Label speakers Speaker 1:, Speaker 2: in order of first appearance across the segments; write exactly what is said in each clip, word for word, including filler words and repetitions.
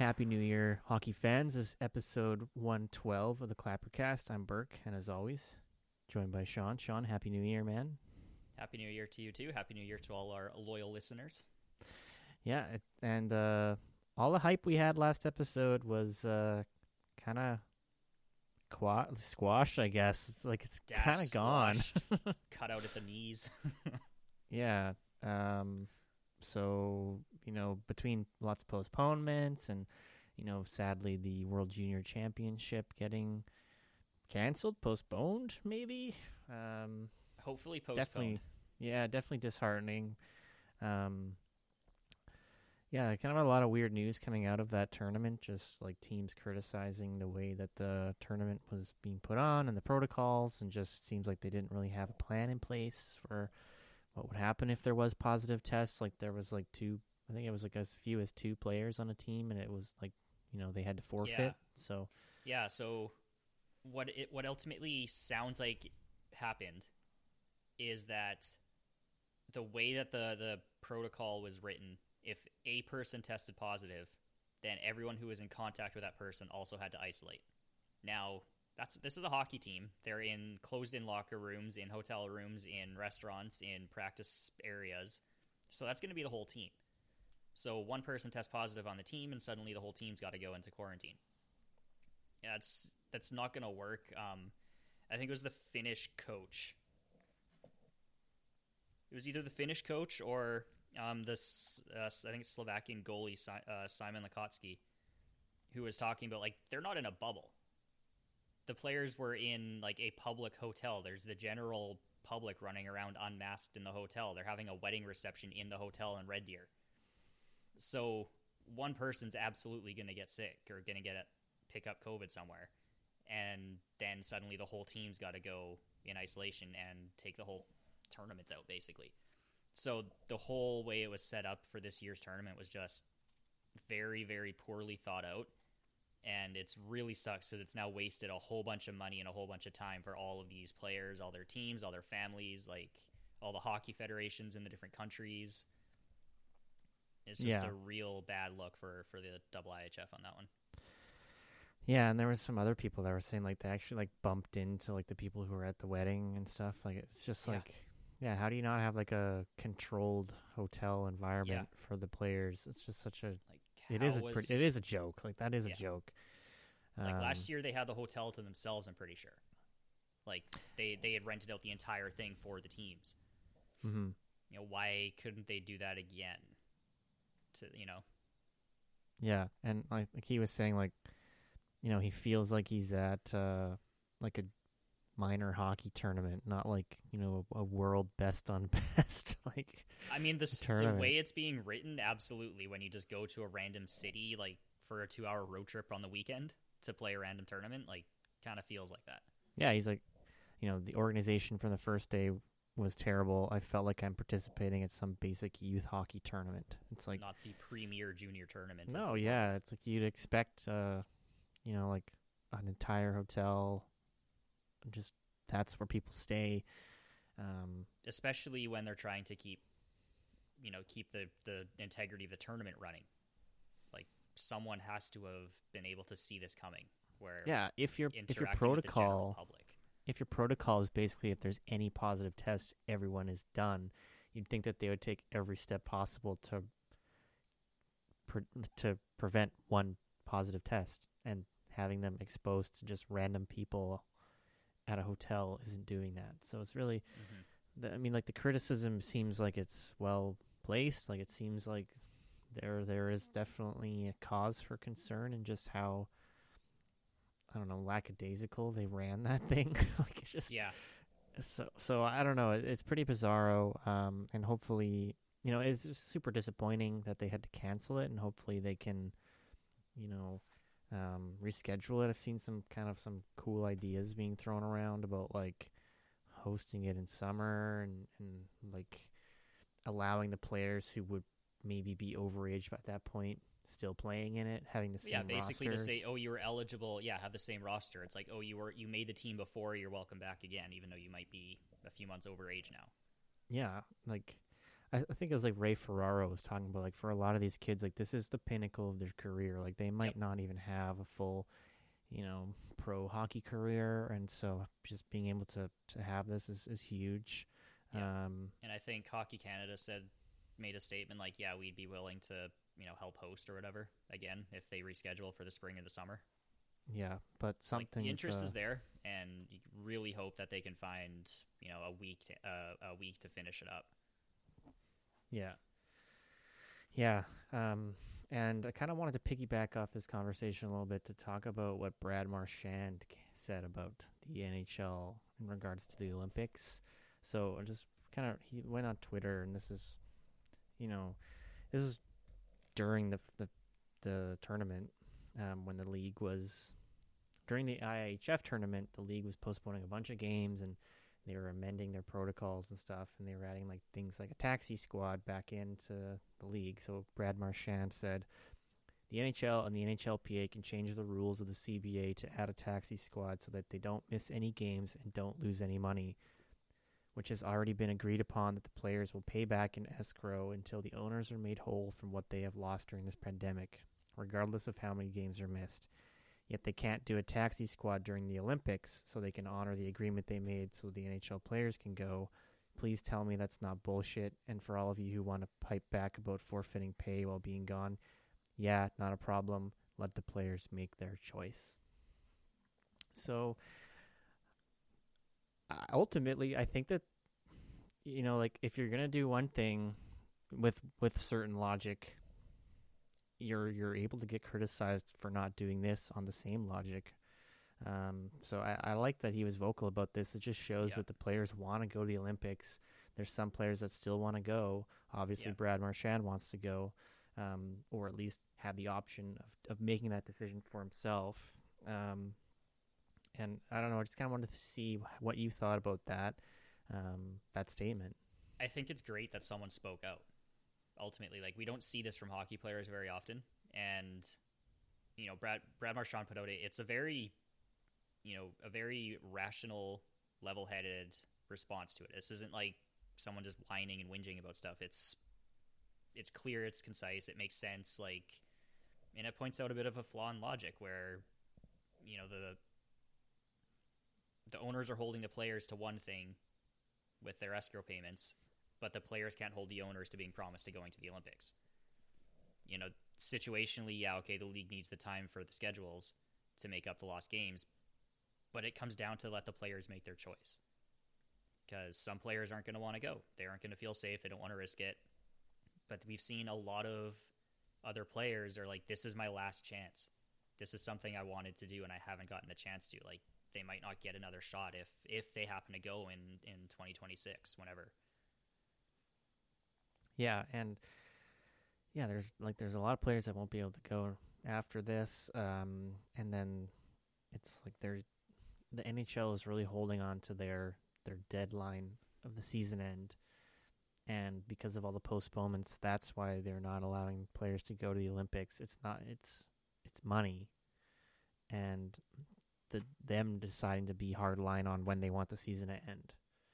Speaker 1: Happy New Year, hockey fans. This is episode one twelve of the Clappercast. I'm Burke, and as always, joined by Sean. Sean, Happy New Year, man.
Speaker 2: Happy New Year to you, too. Happy New Year to all our loyal listeners.
Speaker 1: Yeah, it, and uh, all the hype we had last episode was uh, kind of qua- squashed, I guess. It's like it's kind of gone.
Speaker 2: Cut out at the knees.
Speaker 1: Yeah. Um, so, you know, between lots of postponements and, you know, sadly the World Junior Championship getting canceled, postponed, maybe. Um,
Speaker 2: Hopefully postponed.
Speaker 1: Definitely, yeah, definitely disheartening. Um, yeah, kind of a lot of weird news coming out of that tournament, just like teams criticizing the way that the tournament was being put on and the protocols, and just seems like they didn't really have a plan in place for what would happen if there was positive tests. Like there was like two, I think it was like as few as two players on a team, and it was like, you know, they had to forfeit.
Speaker 2: Yeah.
Speaker 1: So
Speaker 2: yeah, so what it what ultimately sounds like happened is that the way that the, the protocol was written, if a person tested positive, then everyone who was in contact with that person also had to isolate. Now, that's this is a hockey team. They're in closed-in locker rooms, in hotel rooms, in restaurants, in practice areas. So that's going to be the whole team. So one person tests positive on the team, and suddenly the whole team's got to go into quarantine. Yeah, that's that's not going to work. Um, I think it was the Finnish coach. It was either the Finnish coach or um, this, uh, I think it's Slovakian goalie uh, Simon Lakotsky, who was talking about, like, they're not in a bubble. The players were in, like, a public hotel. There's the general public running around unmasked in the hotel. They're having a wedding reception in the hotel in Red Deer. So one person's absolutely going to get sick or going to get a, pick up COVID somewhere. And then suddenly the whole team's got to go in isolation and take the whole tournament out, basically. So the whole way it was set up for this year's tournament was just very, very poorly thought out. And it's really sucks because it's now wasted a whole bunch of money and a whole bunch of time for all of these players, all their teams, all their families, like all the hockey federations in the different countries. It's just
Speaker 1: yeah.
Speaker 2: a real bad look for, for the double I H F on that one.
Speaker 1: Yeah, and there was some other people that were saying like they actually like bumped into like the people who were at the wedding and stuff. Like it's just like, yeah, yeah how do you not have like a controlled hotel environment yeah. for the players? It's just such a like it is a was, pretty, it is a joke. Like that is yeah. a joke.
Speaker 2: Like
Speaker 1: um,
Speaker 2: last year they had the hotel to themselves. I'm pretty sure. Like they they had rented out the entire thing for the teams.
Speaker 1: Mm-hmm.
Speaker 2: You know, why couldn't they do that again? To you know.
Speaker 1: Yeah, and like, like he was saying, like. You know, he feels like he's at uh, like a minor hockey tournament, not like, you know, a, a world best on best. Like,
Speaker 2: I mean, the, the way it's being written, absolutely. When you just go to a random city, like for a two-hour road trip on the weekend to play a random tournament, like, kind of feels like that.
Speaker 1: Yeah, he's like, you know, the organization from the first day was terrible. I felt like I'm participating at some basic youth hockey tournament. It's like
Speaker 2: not the premier junior tournament.
Speaker 1: No, yeah, it's like you'd expect. Uh, You know, like an entire hotel, just that's where people stay. Um,
Speaker 2: Especially when they're trying to keep, you know, keep the, the integrity of the tournament running. Like someone has to have been able to see this coming. Where
Speaker 1: yeah, if your if your protocol, if your protocol is basically if there's any positive test, everyone is done. You'd think that they would take every step possible to pre- to prevent one positive test, and having them exposed to just random people at a hotel isn't doing that. So it's really, mm-hmm. the, I mean, like the criticism seems like it's well placed. Like it seems like there there is definitely a cause for concern in just how, I don't know, lackadaisical they ran that thing. Like it's just
Speaker 2: yeah.
Speaker 1: So so I don't know. It, it's pretty bizarro. Um, and hopefully, you know, it's just super disappointing that they had to cancel it, and hopefully they can, you know. Um, reschedule it. I've seen some kind of some cool ideas being thrown around about like hosting it in summer and, and like allowing the players who would maybe be overaged at that point still playing in it, having the same
Speaker 2: yeah, basically
Speaker 1: rosters.
Speaker 2: To say, oh, you were eligible, yeah, have the same roster. It's like, oh, you were you made the team before, you're welcome back again, even though you might be a few months overage now.
Speaker 1: Yeah, like I, I think it was like Ray Ferraro was talking about, like, for a lot of these kids, like, this is the pinnacle of their career. Like, they might yep. not even have a full, you know, pro hockey career, and so just being able to, to have this is, is huge.
Speaker 2: Yep.
Speaker 1: Um,
Speaker 2: and I think Hockey Canada said, made a statement like, yeah, we'd be willing to, you know, help host or whatever, again, if they reschedule for the spring or the summer.
Speaker 1: Yeah, but something
Speaker 2: like, the interest
Speaker 1: uh,
Speaker 2: is there, and you really hope that they can find, you know, a week to, uh, a week to finish it up.
Speaker 1: Yeah. Yeah. Um, and I kind of wanted to piggyback off this conversation a little bit to talk about what Brad Marchand said about the N H L in regards to the Olympics. So I just kind of, he went on Twitter, and this is, you know, this is during the the, the tournament, um, when the league was, during the I I H F tournament, the league was postponing a bunch of games, and they were amending their protocols and stuff, and they were adding like things like a taxi squad back into the league. So Brad Marchand said, the N H L and the N H L P A can change the rules of the C B A to add a taxi squad so that they don't miss any games and don't lose any money, which has already been agreed upon that the players will pay back in escrow until the owners are made whole from what they have lost during this pandemic, regardless of how many games are missed. Yet they can't do a taxi squad during the Olympics, so they can honor the agreement they made so the N H L players can go. Please tell me that's not bullshit. And for all of you who want to pipe back about forfeiting pay while being gone, yeah, not a problem. Let the players make their choice. So ultimately, I think that, you know, like, if you're going to do one thing with with certain logic, you're you're able to get criticized for not doing this on the same logic. Um, so I, I like that he was vocal about this. It just shows yeah. that the players want to go to the Olympics. There's some players that still want to go. Obviously, yeah. Brad Marchand wants to go, um, or at least have the option of, of making that decision for himself. Um, and I don't know, I just kind of wanted to see what you thought about that, um, that statement.
Speaker 2: I think it's great that someone spoke out. Ultimately, like, we don't see this from hockey players very often, and you know, Brad Brad Marchand put out it. It's a very, you know, a very rational, level-headed response to it. This isn't like someone just whining and whinging about stuff. It's it's clear, it's concise, it makes sense. Like, and it points out a bit of a flaw in logic where, you know, the the owners are holding the players to one thing with their escrow payments, but the players can't hold the owners to being promised to going to the Olympics. You know, situationally, yeah, okay, the league needs the time for the schedules to make up the lost games, but it comes down to let the players make their choice. Because some players aren't going to want to go. They aren't going to feel safe. They don't want to risk it. But we've seen a lot of other players are like, this is my last chance. This is something I wanted to do and I haven't gotten the chance to. Like, they might not get another shot if if they happen to go in, in twenty twenty-six, whenever.
Speaker 1: Yeah, and yeah, there's like there's a lot of players that won't be able to go after this, um, and then it's like they're the N H L is really holding on to their their deadline of the season end, and because of all the postponements, that's why they're not allowing players to go to the Olympics. It's not it's it's money, and the them deciding to be hard line on when they want the season to end.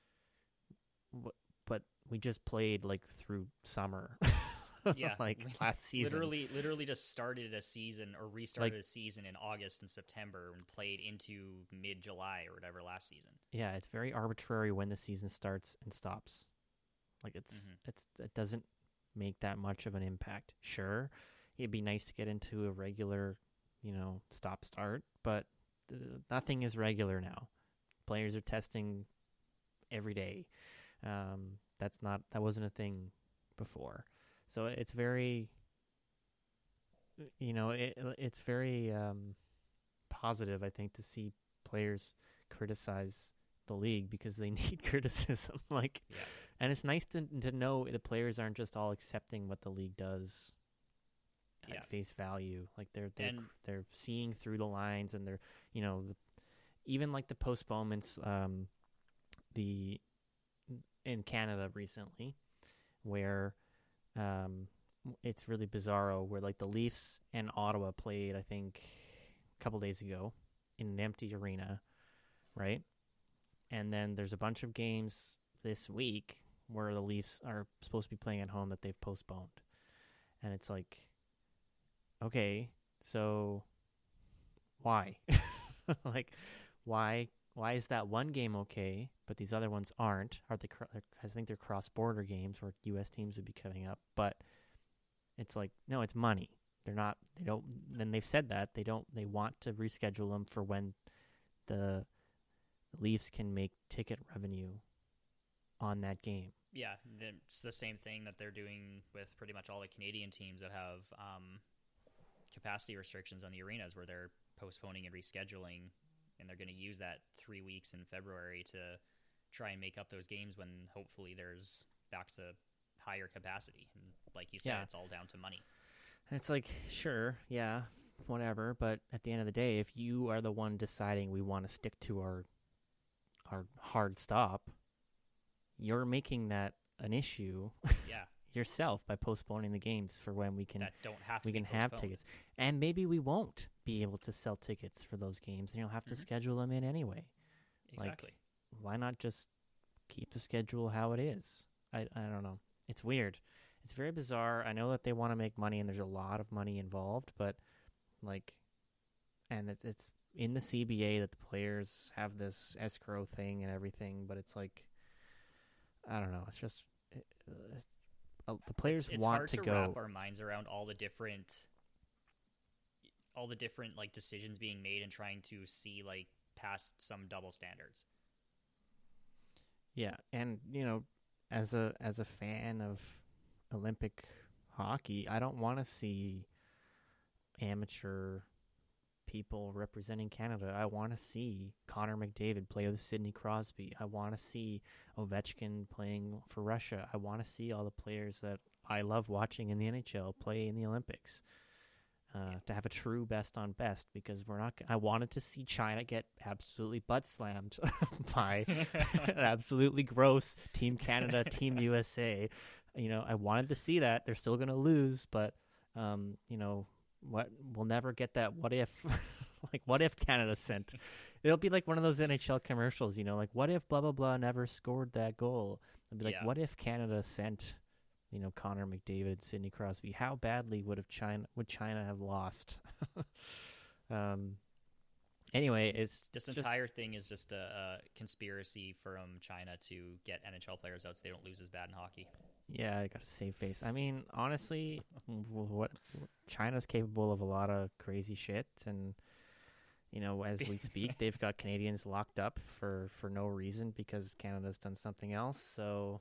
Speaker 1: But we just played like through summer.
Speaker 2: Yeah,
Speaker 1: like last season.
Speaker 2: Literally, literally just started a season or restarted
Speaker 1: like,
Speaker 2: a season in August and September and played into mid-July or whatever last season.
Speaker 1: Yeah, it's very arbitrary when the season starts and stops. Like it's mm-hmm. it's it doesn't make that much of an impact. Sure, it'd be nice to get into a regular, you know, stop-start, but th- nothing is regular now. Players are testing every day. Um, that's not that wasn't a thing before. So it's very, you know, it, it's very um, positive, I think, to see players criticize the league because they need criticism. Like,
Speaker 2: yeah.
Speaker 1: And it's nice to to know the players aren't just all accepting what the league does at
Speaker 2: yeah.
Speaker 1: face value. Like they're they're
Speaker 2: and,
Speaker 1: they're seeing through the lines, and they're, you know, the, even like the postponements, um, the in Canada recently, where. Um, it's really bizarro where like the Leafs and Ottawa played, I think, a couple days ago in an empty arena, right? And then there's a bunch of games this week where the Leafs are supposed to be playing at home that they've postponed. And it's like, okay, so why? Like, why why is that one game okay, but these other ones aren't? Are they? I think they're cross-border games where U S teams would be coming up, but it's like, no, it's money. They're not. They don't. Then they've said that they don't. They want to reschedule them for when the Leafs can make ticket revenue on that game.
Speaker 2: Yeah, it's the same thing that they're doing with pretty much all the Canadian teams that have um, capacity restrictions on the arenas, where they're postponing and rescheduling, and they're going to use that three weeks in February to try and make up those games when hopefully there's back to higher capacity. And like you said, yeah. It's all down to money.
Speaker 1: And it's like, sure, yeah, whatever, but at the end of the day, if you are the one deciding we want to stick to our our hard stop, you're making that an issue
Speaker 2: yeah.
Speaker 1: yourself by postponing the games for when we can
Speaker 2: that don't have to
Speaker 1: we
Speaker 2: be
Speaker 1: can
Speaker 2: postponed.
Speaker 1: have tickets. And maybe we won't be able to sell tickets for those games, and you'll have to mm-hmm. schedule them in anyway.
Speaker 2: Exactly.
Speaker 1: Like, why not just keep the schedule how it is? I I don't know. It's weird. It's very bizarre. I know that they want to make money, and there's a lot of money involved, but like, and it's, it's in the C B A that the players have this escrow thing and everything, but it's like, I don't know. It's just it, uh, the players
Speaker 2: it's, it's
Speaker 1: want
Speaker 2: hard
Speaker 1: to,
Speaker 2: to
Speaker 1: go.
Speaker 2: wrap our minds around all the different, all the different like decisions being made and trying to see like past some double standards.
Speaker 1: Yeah, and you know, as a as a fan of Olympic hockey, I don't want to see amateur people representing Canada. I want to see Connor McDavid play with Sidney Crosby. I want to see Ovechkin playing for Russia. I want to see all the players that I love watching in the N H L play in the Olympics. Uh, to have a true best on best, because we're not. I wanted to see China get absolutely butt slammed by an absolutely gross Team Canada, Team U S A. You know, I wanted to see that. They're still going to lose, but um, you know what? We'll never get that. What if? Like, what if Canada sent? It'll be like one of those N H L commercials. You know, like, what if blah blah blah never scored that goal? It'll be like, yeah. What if Canada sent? You know, Connor McDavid, Sidney Crosby. How badly would have China would China have lost? um. Anyway, it's
Speaker 2: this
Speaker 1: just,
Speaker 2: entire thing is just a, a conspiracy from China to get N H L players out so they don't lose as bad in hockey.
Speaker 1: Yeah, I got to save face. I mean, honestly, what China's capable of a lot of crazy shit, and you know, as we speak, they've got Canadians locked up for for no reason because Canada's done something else. So,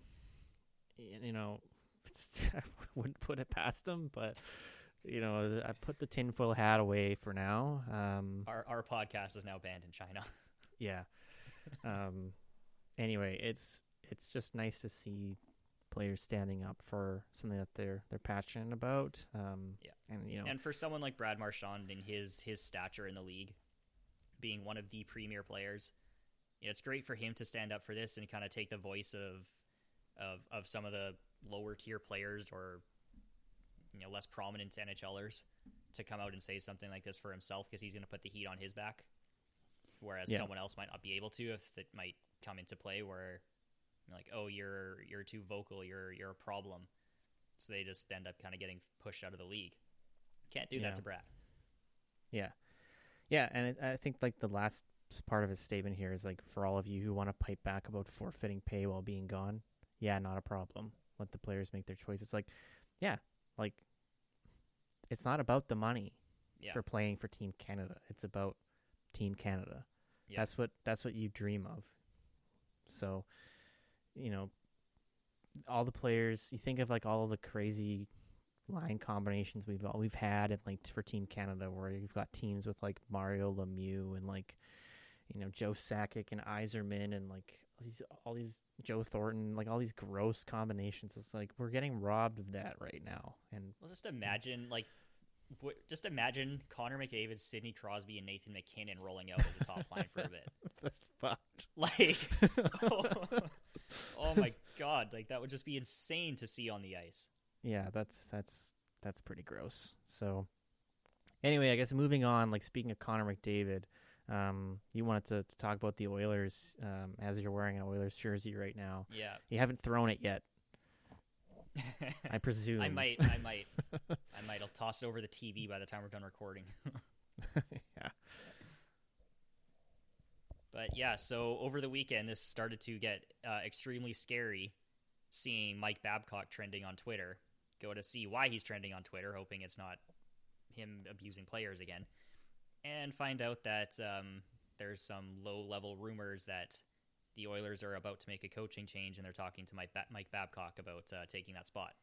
Speaker 1: you know. It's, I wouldn't put it past them, but you know, I put the tinfoil hat away for now. Um,
Speaker 2: our our podcast is now banned in China.
Speaker 1: Yeah. Um. Anyway, it's it's just nice to see players standing up for something that they're they're passionate about. Um.
Speaker 2: Yeah.
Speaker 1: And you know,
Speaker 2: and for someone like Brad Marchand in his his stature in the league, being one of the premier players, you know, it's great for him to stand up for this and kind of take the voice of of of some of the lower tier players or you know less prominent NHLers to come out and say something like this for himself, because he's going to put the heat on his back, whereas yeah. someone else might not be able to, if it might come into play where you're like, oh, you're you're too vocal, you're you're a problem, so they just end up kind of getting pushed out of the league. Can't do
Speaker 1: yeah.
Speaker 2: that to Brad.
Speaker 1: Yeah, yeah, and it, I think like the last part of his statement here is like, for all of you who want to pipe back about forfeiting pay while being gone, yeah, not a problem. Let the players make their choice. It's like, yeah, like it's not about the money yeah. for playing for Team Canada. It's about Team Canada. Yeah. That's what that's what you dream of. So, you know, all the players. You think of like all of the crazy line combinations we've we've had, and like for Team Canada, where you've got teams with like Mario Lemieux and like you know Joe Sakic and Yzerman and like. These, all these Joe Thornton, like all these gross combinations. It's like we're getting robbed of that right now. And
Speaker 2: well, just imagine, like, w- just imagine Connor McDavid, Sidney Crosby, and Nathan McKinnon rolling out as a top line for a bit.
Speaker 1: That's fucked.
Speaker 2: Like, oh, oh my god, like that would just be insane to see on the ice.
Speaker 1: Yeah, that's that's that's pretty gross. So, anyway, I guess moving on. Like speaking of Connor McDavid. Um, you wanted to, to talk about the Oilers um, as you're wearing an Oilers jersey right now.
Speaker 2: Yeah.
Speaker 1: You haven't thrown it yet, I presume.
Speaker 2: I might. I might. I might. I'll toss it over the T V by the time we're done recording.
Speaker 1: Yeah.
Speaker 2: But yeah, so over the weekend, this started to get uh, extremely scary, seeing Mike Babcock trending on Twitter. Go to see why he's trending on Twitter, hoping it's not him abusing players again, and find out that um, there's some low-level rumors that the Oilers are about to make a coaching change, and they're talking to Mike, ba- Mike Babcock about uh, taking that spot.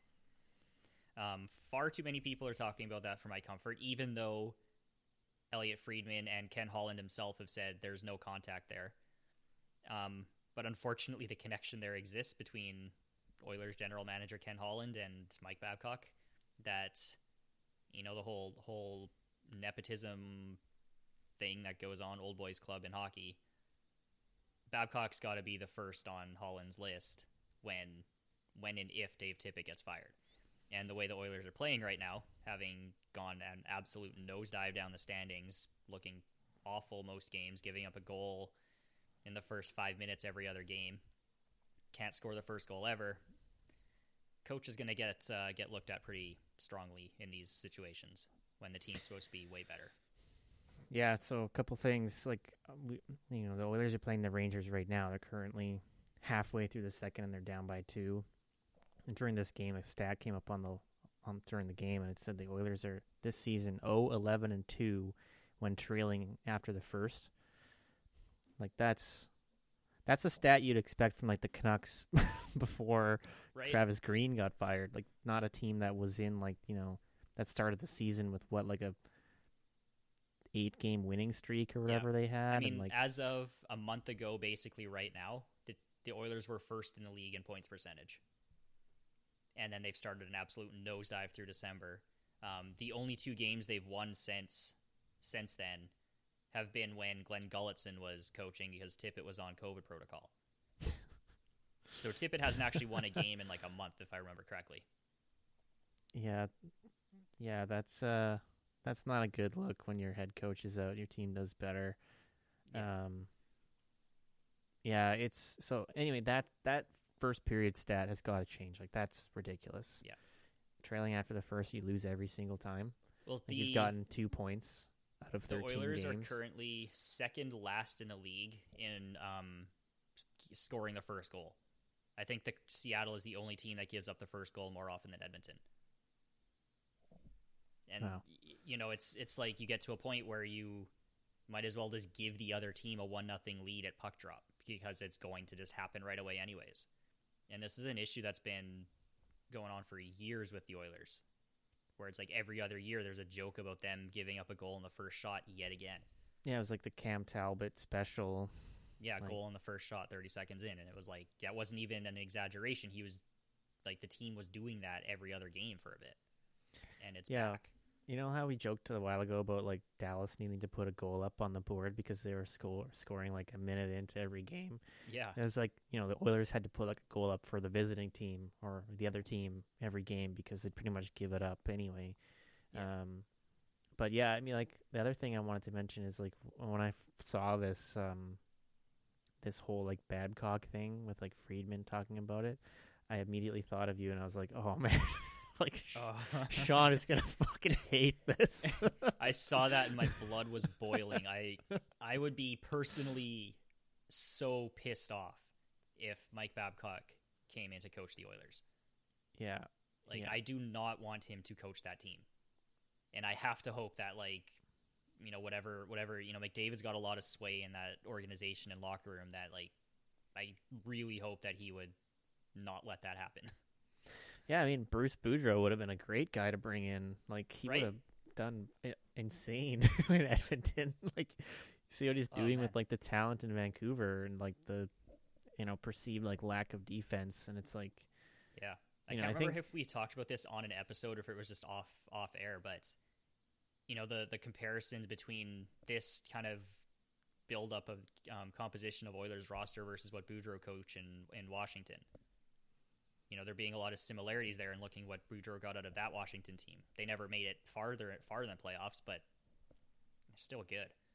Speaker 2: Um, far too many people are talking about that for my comfort, even though Elliot Friedman and Ken Holland himself have said there's no contact there. Um, but unfortunately, the connection there exists between Oilers general manager Ken Holland and Mike Babcock. That, you know, the whole whole nepotism thing that goes on, old boys club in hockey. Babcock's got to be the first on Holland's list when, when and if Dave Tippett gets fired. And the way the Oilers are playing right now, having gone an absolute nosedive down the standings, looking awful most games, giving up a goal in the first five minutes every other game, can't score the first goal ever. Coach is going to get uh, get looked at pretty strongly in these situations when the team's supposed to be way better.
Speaker 1: Yeah, so a couple things. Like, we, you know, the Oilers are playing the Rangers right now. They're currently halfway through the second, and they're down by two. And during this game, a stat came up on the on during the game, and it said the Oilers are this season oh eleven and two when trailing after the first. Like that's that's a stat you'd expect from like the Canucks before
Speaker 2: Right.
Speaker 1: Travis Green got fired. Like not a team that was in like you know that started the season with what like a eight game winning streak or whatever
Speaker 2: Yeah.
Speaker 1: they had.
Speaker 2: I mean,
Speaker 1: and like
Speaker 2: as of a month ago, basically right now, the, the Oilers were first in the league in points percentage. And then they've started an absolute nosedive through December. Um, the only two games they've won since since then have been when Glenn Gulletson was coaching because Tippett was on COVID protocol. So Tippett hasn't actually won a game in like a month, if I remember correctly.
Speaker 1: yeah, yeah, that's uh that's not a good look when your head coach is out. Your team does better.
Speaker 2: Yeah.
Speaker 1: Um, yeah, it's so anyway. That that first period stat has got to change. Like that's ridiculous.
Speaker 2: Yeah.
Speaker 1: Trailing after the first, you lose every single time.
Speaker 2: Well,
Speaker 1: Like
Speaker 2: the,
Speaker 1: you've gotten two points out of
Speaker 2: the
Speaker 1: thirteen
Speaker 2: Oilers
Speaker 1: games.
Speaker 2: are currently second last in the league in um, scoring the first goal. I think the Seattle is the only team that gives up the first goal more often than Edmonton. And
Speaker 1: Wow.
Speaker 2: y- you know, it's it's like you get to a point where you might as well just give the other team a one nothing lead at puck drop because it's going to just happen right away anyways. And this is an issue that's been going on for years with the Oilers, where it's like every other year there's a joke about them giving up a goal in the first shot yet again.
Speaker 1: Yeah, it was like the Cam Talbot special.
Speaker 2: Yeah,
Speaker 1: Like-
Speaker 2: goal in the first shot thirty seconds in, and it was like that wasn't even an exaggeration. He was like the team was doing that every other game for a bit, and it's
Speaker 1: Yeah.
Speaker 2: back.
Speaker 1: You know how we joked a while ago about like Dallas needing to put a goal up on the board because they were score scoring like a minute into every game.
Speaker 2: Yeah,
Speaker 1: It was like, you know, the Oilers had to put like a goal up for the visiting team or the other team every game because they'd pretty much give it up anyway.
Speaker 2: Yeah.
Speaker 1: Um, but yeah, I mean, like the other thing I wanted to mention is like when I f- saw this, um, this whole like Babcock thing with like Friedman talking about it, I immediately thought of you and I was like, oh man, like
Speaker 2: Uh,
Speaker 1: Sean is gonna fucking hate this.
Speaker 2: I saw that and my blood was boiling. I I would be personally so pissed off if Mike Babcock came in to coach the Oilers.
Speaker 1: Yeah,
Speaker 2: Like
Speaker 1: Yeah.
Speaker 2: I do not want him to coach that team, and I have to hope that like you know whatever whatever you know McDavid's got a lot of sway in that organization and locker room that like I really hope that he would not let that happen.
Speaker 1: yeah. I mean, Bruce Boudreau would have been a great guy to bring in. Like he
Speaker 2: Right.
Speaker 1: would have done i- insane in Edmonton. Like, see what he's
Speaker 2: Oh,
Speaker 1: doing
Speaker 2: man.
Speaker 1: with like the talent in Vancouver and like the, you know, perceived like lack of defense. And it's like,
Speaker 2: Yeah. I
Speaker 1: You
Speaker 2: can't
Speaker 1: know, I
Speaker 2: remember
Speaker 1: think-
Speaker 2: if we talked about this on an episode or if it was just off off air, but you know the the comparison between this kind of buildup of um, composition of Oilers roster versus what Boudreau coach in in Washington. You know, there being a lot of similarities there, and looking what Boudreau got out of that Washington team. They never made it farther farther than playoffs, but they're still good.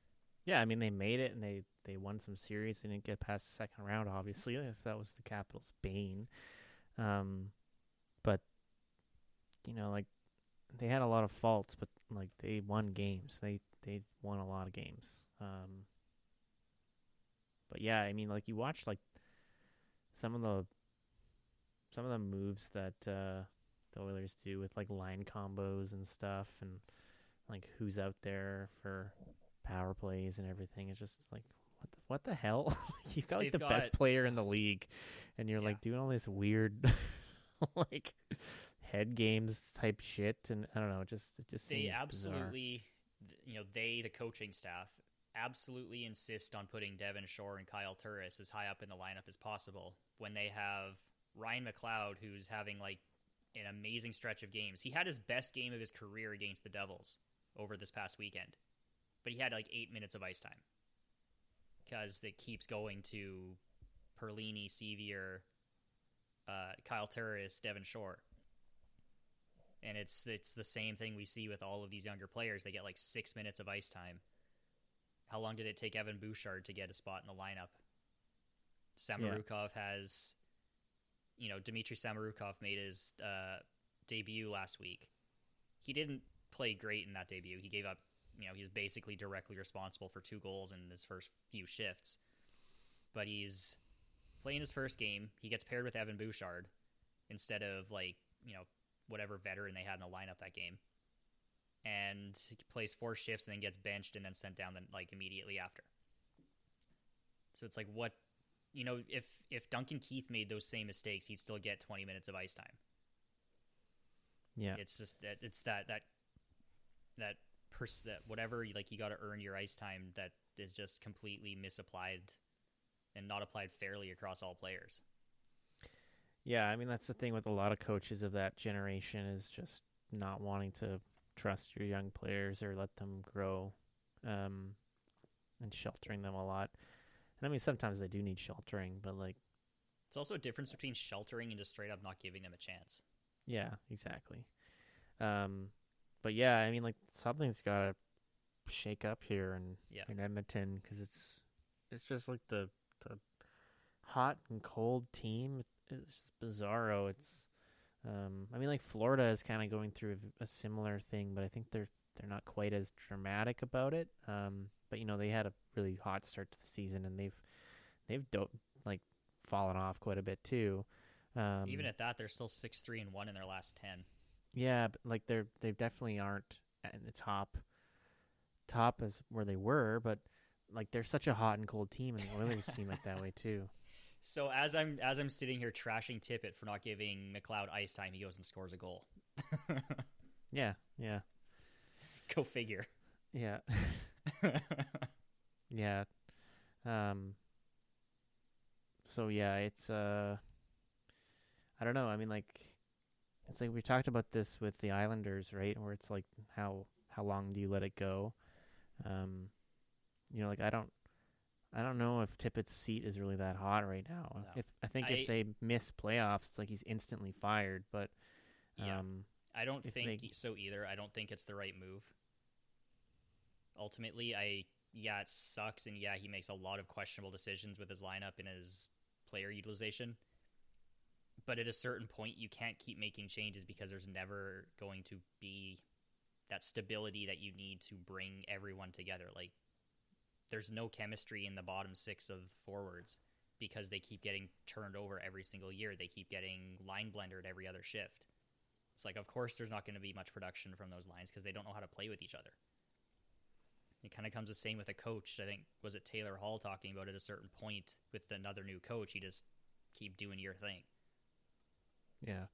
Speaker 1: Yeah, I mean they made it and they, they won some series. They didn't get past the second round, obviously. Yes, that was the Capitals' bane. Um, but you know, like they had a lot of faults, but like they won games. They they won a lot of games. Um, but yeah, I mean, like you watch like some of the some of the moves that uh, the Oilers do with like line combos and stuff, and like who's out there for power plays and everything. It's just like what the, what the hell? You've got like
Speaker 2: They've
Speaker 1: the
Speaker 2: got,
Speaker 1: best player in the league, and you're
Speaker 2: yeah.
Speaker 1: like doing all this weird like head games type shit, and I don't know, it just it just
Speaker 2: They
Speaker 1: seems
Speaker 2: absolutely, bizarre. you know, they the coaching staff absolutely insist on putting Devon Shore and Kyle Turris as high up in the lineup as possible when they have Ryan McLeod, who's having like an amazing stretch of games. He had his best game of his career against the Devils over this past weekend, but he had like eight minutes of ice time because it keeps going to Perlini, Sevier, uh, Kyle Turris, Devon Shore. And it's it's the same thing we see with all of these younger players. They get like six minutes of ice time. How long did it take Evan Bouchard to get a spot in the lineup? Samorukov yeah. has, you know, Dmitry Samorukov made his uh, debut last week. He didn't play great in that debut. He gave up, you know, he's basically directly responsible for two goals in his first few shifts. But he's playing his first game. He gets paired with Evan Bouchard instead of, like, you know, whatever veteran they had in the lineup that game. And he plays four shifts and then gets benched and then sent down then like immediately after. So it's like, what, you know, if if Duncan Keith made those same mistakes, he'd still get twenty minutes of ice time.
Speaker 1: Yeah,
Speaker 2: it's just that it's that that that pers- that whatever like you got to earn your ice time that is just completely misapplied and not applied fairly across all players.
Speaker 1: Yeah, I mean that's the thing with a lot of coaches of that generation is just not wanting to trust your young players or let them grow, um, and sheltering them a lot. And I mean, sometimes they do need sheltering, but like,
Speaker 2: it's also a difference between sheltering and just straight up not giving them a chance.
Speaker 1: Yeah, exactly. Um, but yeah, I mean, like something's got to shake up here in
Speaker 2: yeah.
Speaker 1: in Edmonton because it's it's just like the the hot and cold team. It's just bizarro. It's Um, I mean, like Florida is kind of going through a, a similar thing, but I think they're they're not quite as dramatic about it. Um, but you know, they had a really hot start to the season, and they've they've do- like fallen off quite a bit too. Um,
Speaker 2: Even at that, they're still six three and one in their last ten.
Speaker 1: Yeah, but like they're they definitely aren't at the top top as where they were, but like they're such a hot and cold team, and the Oilers seem like that way too.
Speaker 2: So as I'm as I'm sitting here trashing Tippett for not giving McLeod ice time, he goes and scores a goal.
Speaker 1: yeah, yeah.
Speaker 2: Go figure.
Speaker 1: Yeah. yeah. Um. So yeah, it's uh. I don't know. I mean, like, it's like we talked about this with the Islanders, right? Where it's like, how how long do you let it go? Um. You know, like I don't. I don't know if Tippett's seat is really that hot right now.
Speaker 2: No.
Speaker 1: If I think
Speaker 2: I,
Speaker 1: if they miss playoffs, it's like he's instantly fired. But um,
Speaker 2: yeah, I don't think
Speaker 1: they,
Speaker 2: so either. I don't think it's the right move. Ultimately, I yeah, it sucks, and yeah, he makes a lot of questionable decisions with his lineup and his player utilization. But at a certain point, you can't keep making changes because there's never going to be that stability that you need to bring everyone together. Like, there's no chemistry in the bottom six of forwards because they keep getting turned over every single year. They keep getting line blendered every other shift. It's like, of course, there's not going to be much production from those lines because they don't know how to play with each other. It kind of comes the same with a coach. I think, was it Taylor Hall talking about at a certain point with another new coach? You just keep doing your thing.
Speaker 1: Yeah.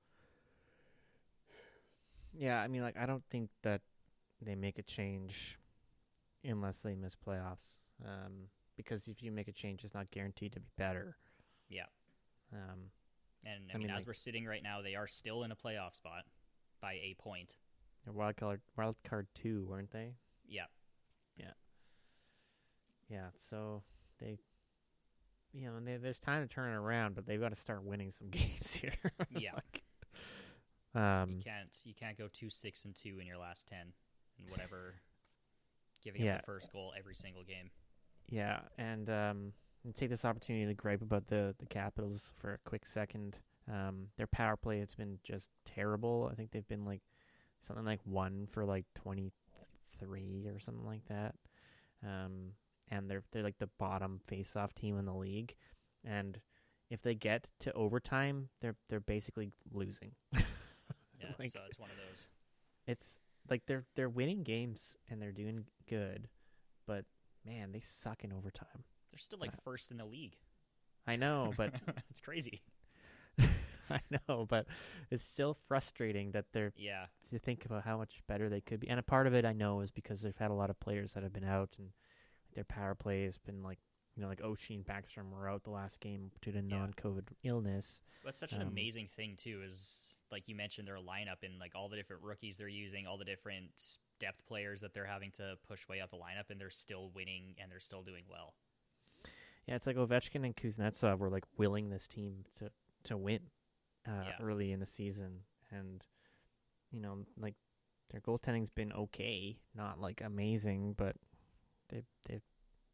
Speaker 1: Yeah, I mean, like, I don't think that they make a change unless they miss playoffs. Um, because if you make a change, it's not guaranteed to be better.
Speaker 2: Yeah.
Speaker 1: Um,
Speaker 2: and I,
Speaker 1: I
Speaker 2: mean,
Speaker 1: mean,
Speaker 2: as
Speaker 1: like,
Speaker 2: we're sitting right now, they are still in a playoff spot by a point.
Speaker 1: They're wild card, wild card two, weren't they?
Speaker 2: Yeah.
Speaker 1: Yeah. Yeah. So they, you know, they, there's time to turn it around, but they've got to start winning some games here.
Speaker 2: Yeah.
Speaker 1: like, um,
Speaker 2: you can't you can't go two six and two in your last ten and whatever, giving
Speaker 1: yeah.
Speaker 2: up the first goal every single game.
Speaker 1: Yeah, and um, I'll take this opportunity to gripe about the, the Capitals for a quick second. Um, their power play has been just terrible. I think they've been like something like one for like twenty-three or something like that. Um, and they're they're like the bottom face-off team in the league. And if they get to overtime, they're they're basically losing.
Speaker 2: Yeah,
Speaker 1: like,
Speaker 2: so it's one of those.
Speaker 1: It's like they're they're winning games and they're doing good, but man, they suck in overtime.
Speaker 2: They're still like uh, first in the league.
Speaker 1: I know, but
Speaker 2: it's crazy.
Speaker 1: I know, but it's still frustrating that they're
Speaker 2: yeah.
Speaker 1: to think about how much better they could be. And a part of it I know is because they've had a lot of players that have been out, and their power play has been like, you know, like Oshie and Backstrom were out the last game due to
Speaker 2: yeah.
Speaker 1: non-COVID illness.
Speaker 2: But such an um, amazing thing too is, like you mentioned, their lineup and like all the different rookies they're using, all the different depth players that they're having to push way out the lineup, and they're still winning and they're still doing well.
Speaker 1: Yeah, it's like Ovechkin and Kuznetsov were like willing this team to to win uh, yeah. early in the season, and you know, like their goaltending's been okay, not like amazing, but they they've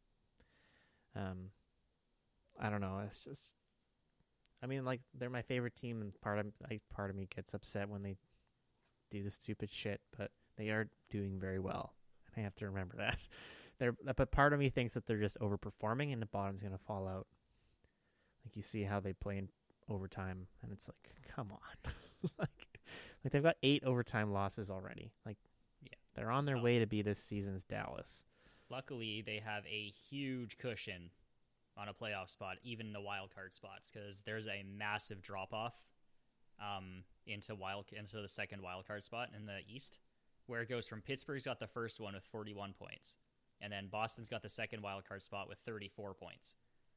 Speaker 1: um I don't know, it's just I mean, like they're my favorite team, and part of like part of me gets upset when they do this stupid shit, but they are doing very well, and I have to remember that. They're, but part of me thinks that they're just overperforming, and the bottom's going to fall out. Like you see how they play in overtime, and it's like, come on, like, like they've got eight overtime losses already. Like,
Speaker 2: yeah,
Speaker 1: they're on their
Speaker 2: oh.
Speaker 1: way to be this season's Dallas.
Speaker 2: Luckily, they have a huge cushion on a playoff spot, even the wild card spots, because there's a massive drop off um, into wild into the second wild card spot in the East, where it goes from Pittsburgh's got the first one with forty-one points. And then Boston's got the second wildcard spot with thirty-four points.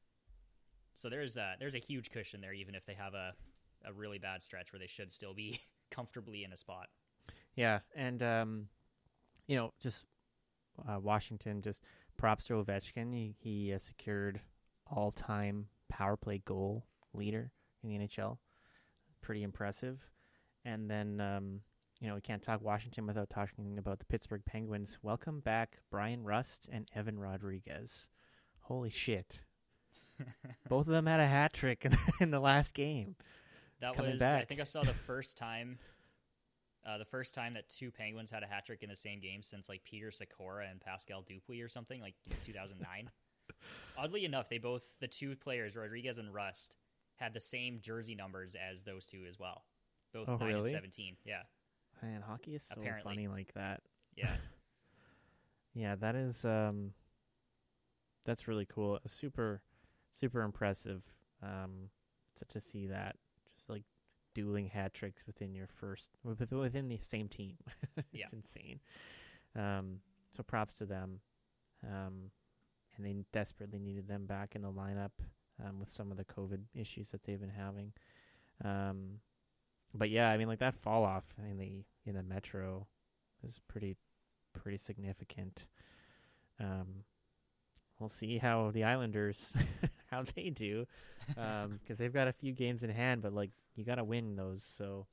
Speaker 2: So there's a, there's a huge cushion there, even if they have a, a really bad stretch where they should still be comfortably in a spot.
Speaker 1: Yeah, and, um, you know, just uh, Washington, just props to Ovechkin. He, he uh, secured all-time power play goal leader in the N H L. Pretty impressive. And then... Um, You know, we can't talk Washington without talking about the Pittsburgh Penguins. Welcome back, Brian Rust and Evan Rodriguez. Holy shit. Both of them had a hat trick in, in the last game.
Speaker 2: That
Speaker 1: Coming
Speaker 2: was,
Speaker 1: back.
Speaker 2: I think I saw the first time, uh, the first time that two Penguins had a hat trick in the same game since like Peter Sikora and Pascal Dupuis or something, like in two thousand nine. Oddly enough, they both, the two players, Rodriguez and Rust, had the same jersey numbers as those two as well. Both
Speaker 1: oh,
Speaker 2: nine
Speaker 1: really?
Speaker 2: and seventeen, yeah.
Speaker 1: Man, hockey is so
Speaker 2: Apparently.
Speaker 1: funny like that.
Speaker 2: Yeah.
Speaker 1: yeah, that is um that's really cool. Super super impressive um to, to see that. Just like dueling hat tricks within your first within the same team. it's
Speaker 2: yeah.
Speaker 1: insane. Um so props to them. Um and they desperately needed them back in the lineup um with some of the COVID issues that they've been having. Um But yeah, I mean, like that fall off in the in the Metro is pretty pretty significant. Um, we'll see how the Islanders how they do, because um, they've got a few games in hand. But like, you got to win those. So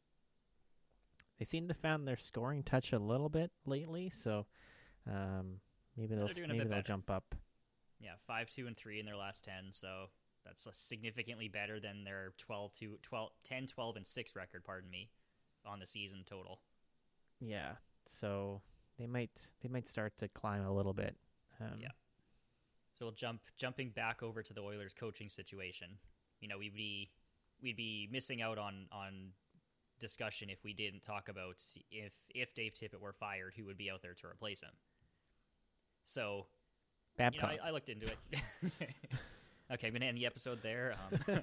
Speaker 1: they seem to found their scoring touch a little bit lately. So um, maybe they'll maybe they'll jump up.
Speaker 2: Yeah, five, two, and three in their last ten. So. That's significantly better than their twelve to twelve, ten, twelve, and six record, pardon me, on the season total.
Speaker 1: Yeah, so they might they might start to climb a little bit. Um,
Speaker 2: yeah. So we'll jump jumping back over to the Oilers coaching situation. You know, we'd be we'd be missing out on on discussion if we didn't talk about if if Dave Tippett were fired, who would be out there to replace him. So,
Speaker 1: Babcock.
Speaker 2: You know, I, I looked into it. Okay, I'm going to end the episode there. Um,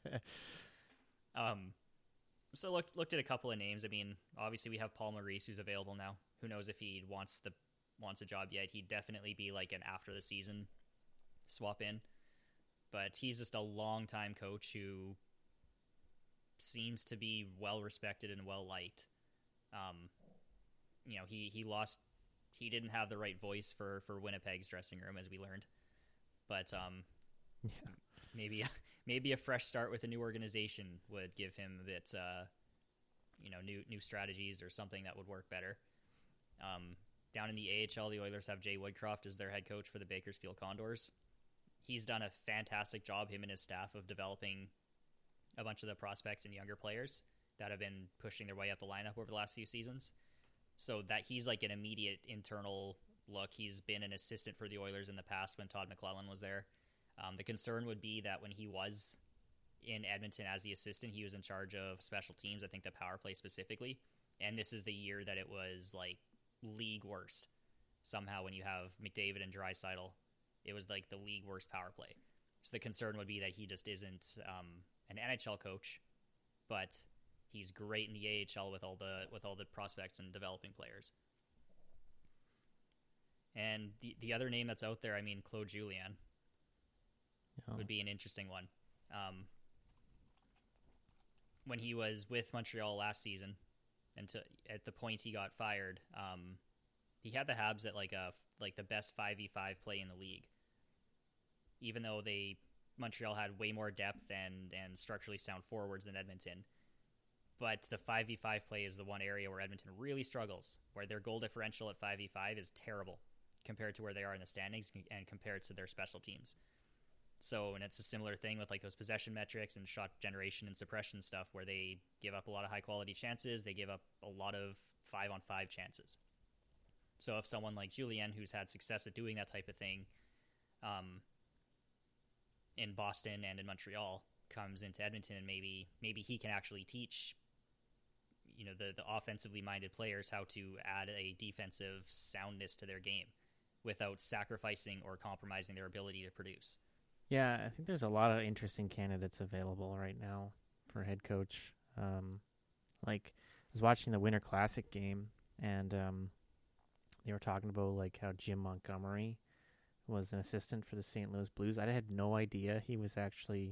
Speaker 2: um, so looked looked at a couple of names. I mean, obviously we have Paul Maurice, who's available now. Who knows if he wants the wants a job yet? He'd definitely be like an after the season swap in. But he's just a long-time coach who seems to be well respected and well liked. Um, you know, he he lost. He didn't have the right voice for for Winnipeg's dressing room, as we learned. But um.
Speaker 1: Yeah.
Speaker 2: Maybe maybe a fresh start with a new organization would give him a bit, uh, you know, new new strategies or something that would work better. Um, down in the A H L, the Oilers have Jay Woodcroft as their head coach for the Bakersfield Condors. He's done a fantastic job, him and his staff, of developing a bunch of the prospects and younger players that have been pushing their way up the lineup over the last few seasons. So that he's like an immediate internal look. He's been an assistant for the Oilers in the past when Todd McClellan was there. Um, the concern would be that when he was in Edmonton as the assistant, he was in charge of special teams, I think the power play specifically. And this is the year that it was like league worst. Somehow when you have McDavid and Draisaitl, it was like the league worst power play. So the concern would be that he just isn't um, an N H L coach, but he's great in the A H L with all the with all the prospects and developing players. And the the other name that's out there, I mean, Claude Julien oh. would be an interesting one. Um, when he was with Montreal last season, and to, at the point he got fired, um, he had the Habs at like a like the best five v five play in the league. Even though they Montreal had way more depth and and structurally sound forwards than Edmonton, but the five v five play is the one area where Edmonton really struggles, where their goal differential at five v five is terrible compared to where they are in the standings and compared to their special teams. So, and it's a similar thing with like those possession metrics and shot generation and suppression stuff, where they give up a lot of high quality chances. They give up a lot of five on five chances. So if someone like Julien, who's had success at doing that type of thing um, in Boston and in Montreal, comes into Edmonton, and maybe maybe he can actually teach, you know, the, the offensively minded players how to add a defensive soundness to their game without sacrificing or compromising their ability to produce.
Speaker 1: Yeah, I think there's a lot of interesting candidates available right now for head coach. Um, like, I was watching the Winter Classic game, and um, they were talking about like how Jim Montgomery was an assistant for the Saint Louis Blues. I had no idea he was actually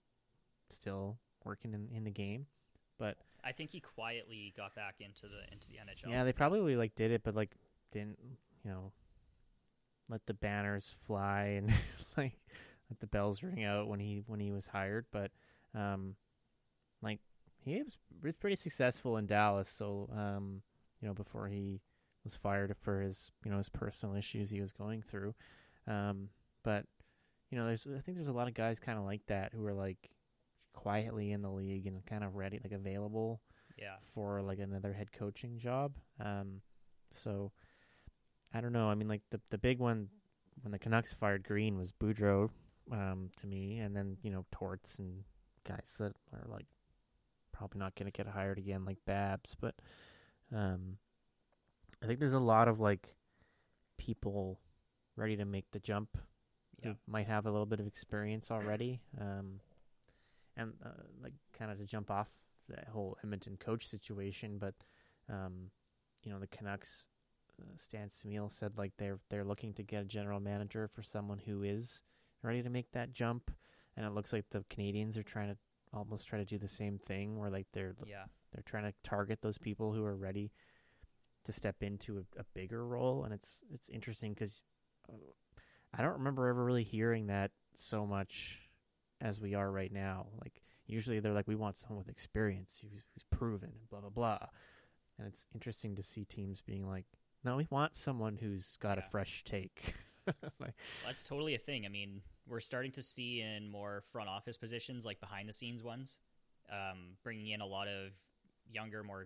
Speaker 1: still working in, in the game, but
Speaker 2: I think he quietly got back into the into the N H L.
Speaker 1: Yeah, they probably like did it, but like didn't, you know, let the banners fly and like let the bells ring out when he when he was hired. But um, like he was, was pretty successful in Dallas. So um, you know, before he was fired for his you know his personal issues he was going through. Um, but you know, there's I think there's a lot of guys kind of like that who are like quietly in the league and kind of ready, like available.
Speaker 2: Yeah.
Speaker 1: For like another head coaching job. Um, so I don't know. I mean, like the the big one when the Canucks fired Green was Boudreau, um, to me, and then you know Torts and guys that are like probably not going to get hired again, like Babs. But um, I think there's a lot of like people ready to make the jump.
Speaker 2: Yeah.
Speaker 1: Who might have a little bit of experience already. Um, and uh, like kind of to jump off that whole Edmonton coach situation, but um, you know the Canucks, uh, Stan Smeel said like they're they're looking to get a general manager for someone who is ready to make that jump, and it looks like the Canadians are trying to almost try to do the same thing, where like they're
Speaker 2: yeah
Speaker 1: they're trying to target those people who are ready to step into a, a bigger role, and it's it's interesting because uh, I don't remember ever really hearing that so much as we are right now. Like. Usually they're like, we want someone with experience who's, who's proven and blah, blah, blah. And it's interesting to see teams being like, no, we want someone who's got yeah. a fresh take. like,
Speaker 2: well, that's totally a thing. I mean, we're starting to see in more front office positions, like behind the scenes ones, um, bringing in a lot of younger, more,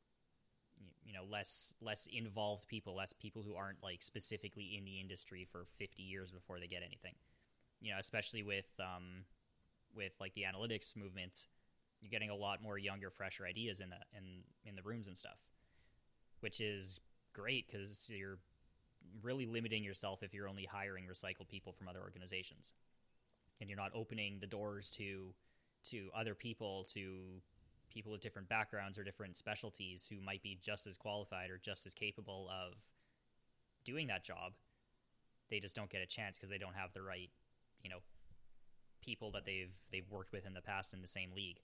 Speaker 2: you know, less less involved people, less people who aren't like specifically in the industry for fifty years before they get anything. You know, especially with... Um, with like the analytics movement, you're getting a lot more younger, fresher ideas in the in in the rooms and stuff, which is great because you're really limiting yourself if you're only hiring recycled people from other organizations, and you're not opening the doors to to other people, to people with different backgrounds or different specialties who might be just as qualified or just as capable of doing that job. They just don't get a chance because they don't have the right, you know, people that they've they've worked with in the past in the same league.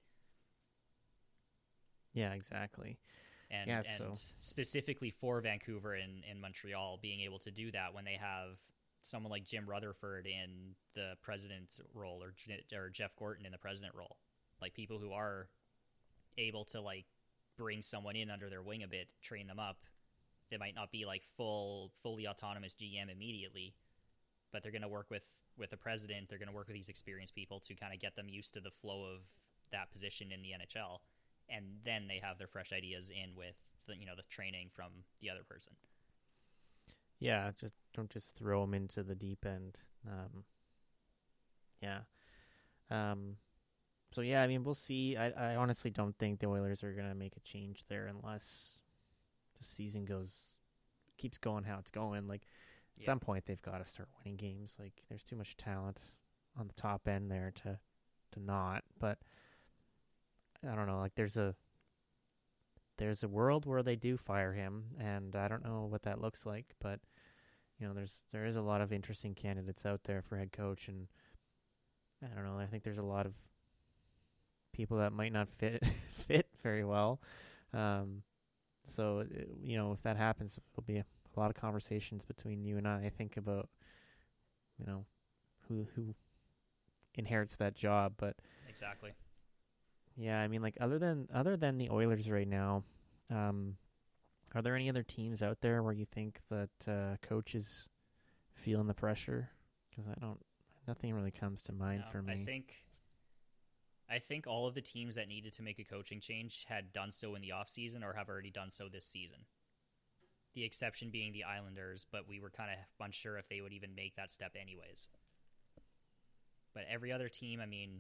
Speaker 1: Yeah, exactly.
Speaker 2: And,
Speaker 1: yeah,
Speaker 2: and
Speaker 1: so.
Speaker 2: specifically for Vancouver and, and Montreal, being able to do that when they have someone like Jim Rutherford in the president role, or or Jeff Gorton in the president role, like people who are able to like bring someone in under their wing a bit, train them up, they might not be like full, fully autonomous G M immediately, but they're going to work with, with the president. They're going to work with these experienced people to kind of get them used to the flow of that position in the N H L. And then they have their fresh ideas in with the, you know, the training from the other person.
Speaker 1: Yeah, just don't just throw them into the deep end. Um, yeah. Um, so, yeah, I mean, we'll see. I, I honestly don't think the Oilers are going to make a change there unless the season goes keeps going how it's going. Like, at yeah. some point, they've got to start winning games. Like, there's too much talent on the top end there to to not. But I don't know. Like, there's a there's a world where they do fire him, and I don't know what that looks like. But you know, there's there is a lot of interesting candidates out there for head coach, and I don't know. I think there's a lot of people that might not fit fit very well. Um, so it, you know, if that happens, there'll be a, a lot of conversations between you and I. I think about, you know, who who inherits that job. But
Speaker 2: exactly.
Speaker 1: Yeah, I mean, like other than other than the Oilers right now, um, are there any other teams out there where you think that uh, coaches feeling the pressure? Because I don't, nothing really comes to mind
Speaker 2: no,
Speaker 1: for me.
Speaker 2: I think, I think all of the teams that needed to make a coaching change had done so in the offseason or have already done so this season. The exception being the Islanders, but we were kind of unsure if they would even make that step anyways. But every other team, I mean,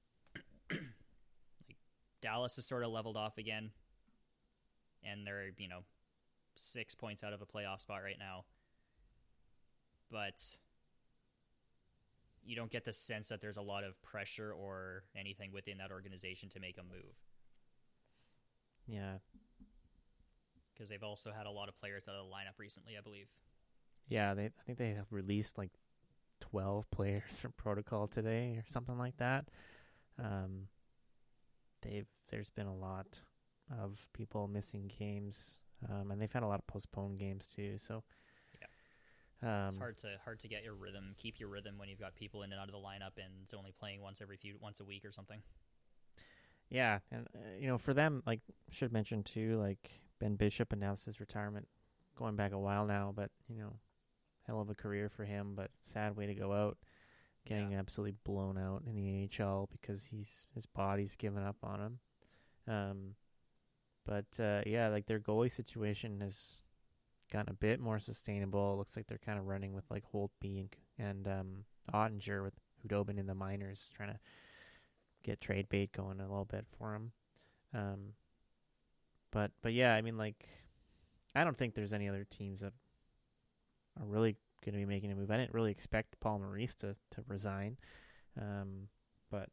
Speaker 2: like Dallas has sort of leveled off again, and they're, you know, six points out of a playoff spot right now. But you don't get the sense that there's a lot of pressure or anything within that organization to make a move.
Speaker 1: Yeah.
Speaker 2: Because they've also had a lot of players out of the lineup recently, I believe.
Speaker 1: Yeah, they. I think they have released like twelve players from protocol today or something like that. Um, they've there's been a lot of people missing games, um, and they've had a lot of postponed games too. So
Speaker 2: yeah, um, it's
Speaker 1: um,
Speaker 2: hard to hard to get your rhythm, keep your rhythm when you've got people in and out of the lineup and it's only playing once every few once a week or something.
Speaker 1: Yeah, and uh, you know, for them, like should mention too, like Ben Bishop announced his retirement going back a while now, but you know, hell of a career for him, but sad way to go out, getting
Speaker 2: yeah.
Speaker 1: absolutely blown out in the A H L because he's his body's given up on him. Um, but uh, yeah, like their goalie situation has gotten a bit more sustainable. It looks like they're kind of running with like Holtby and and um, Ottinger with Hudobin in the minors, trying to get trade bait going a little bit for him. Um, but but yeah, I mean, like I don't think there's any other teams that are really going to be making a move. I didn't really expect Paul Maurice to, to resign, um, but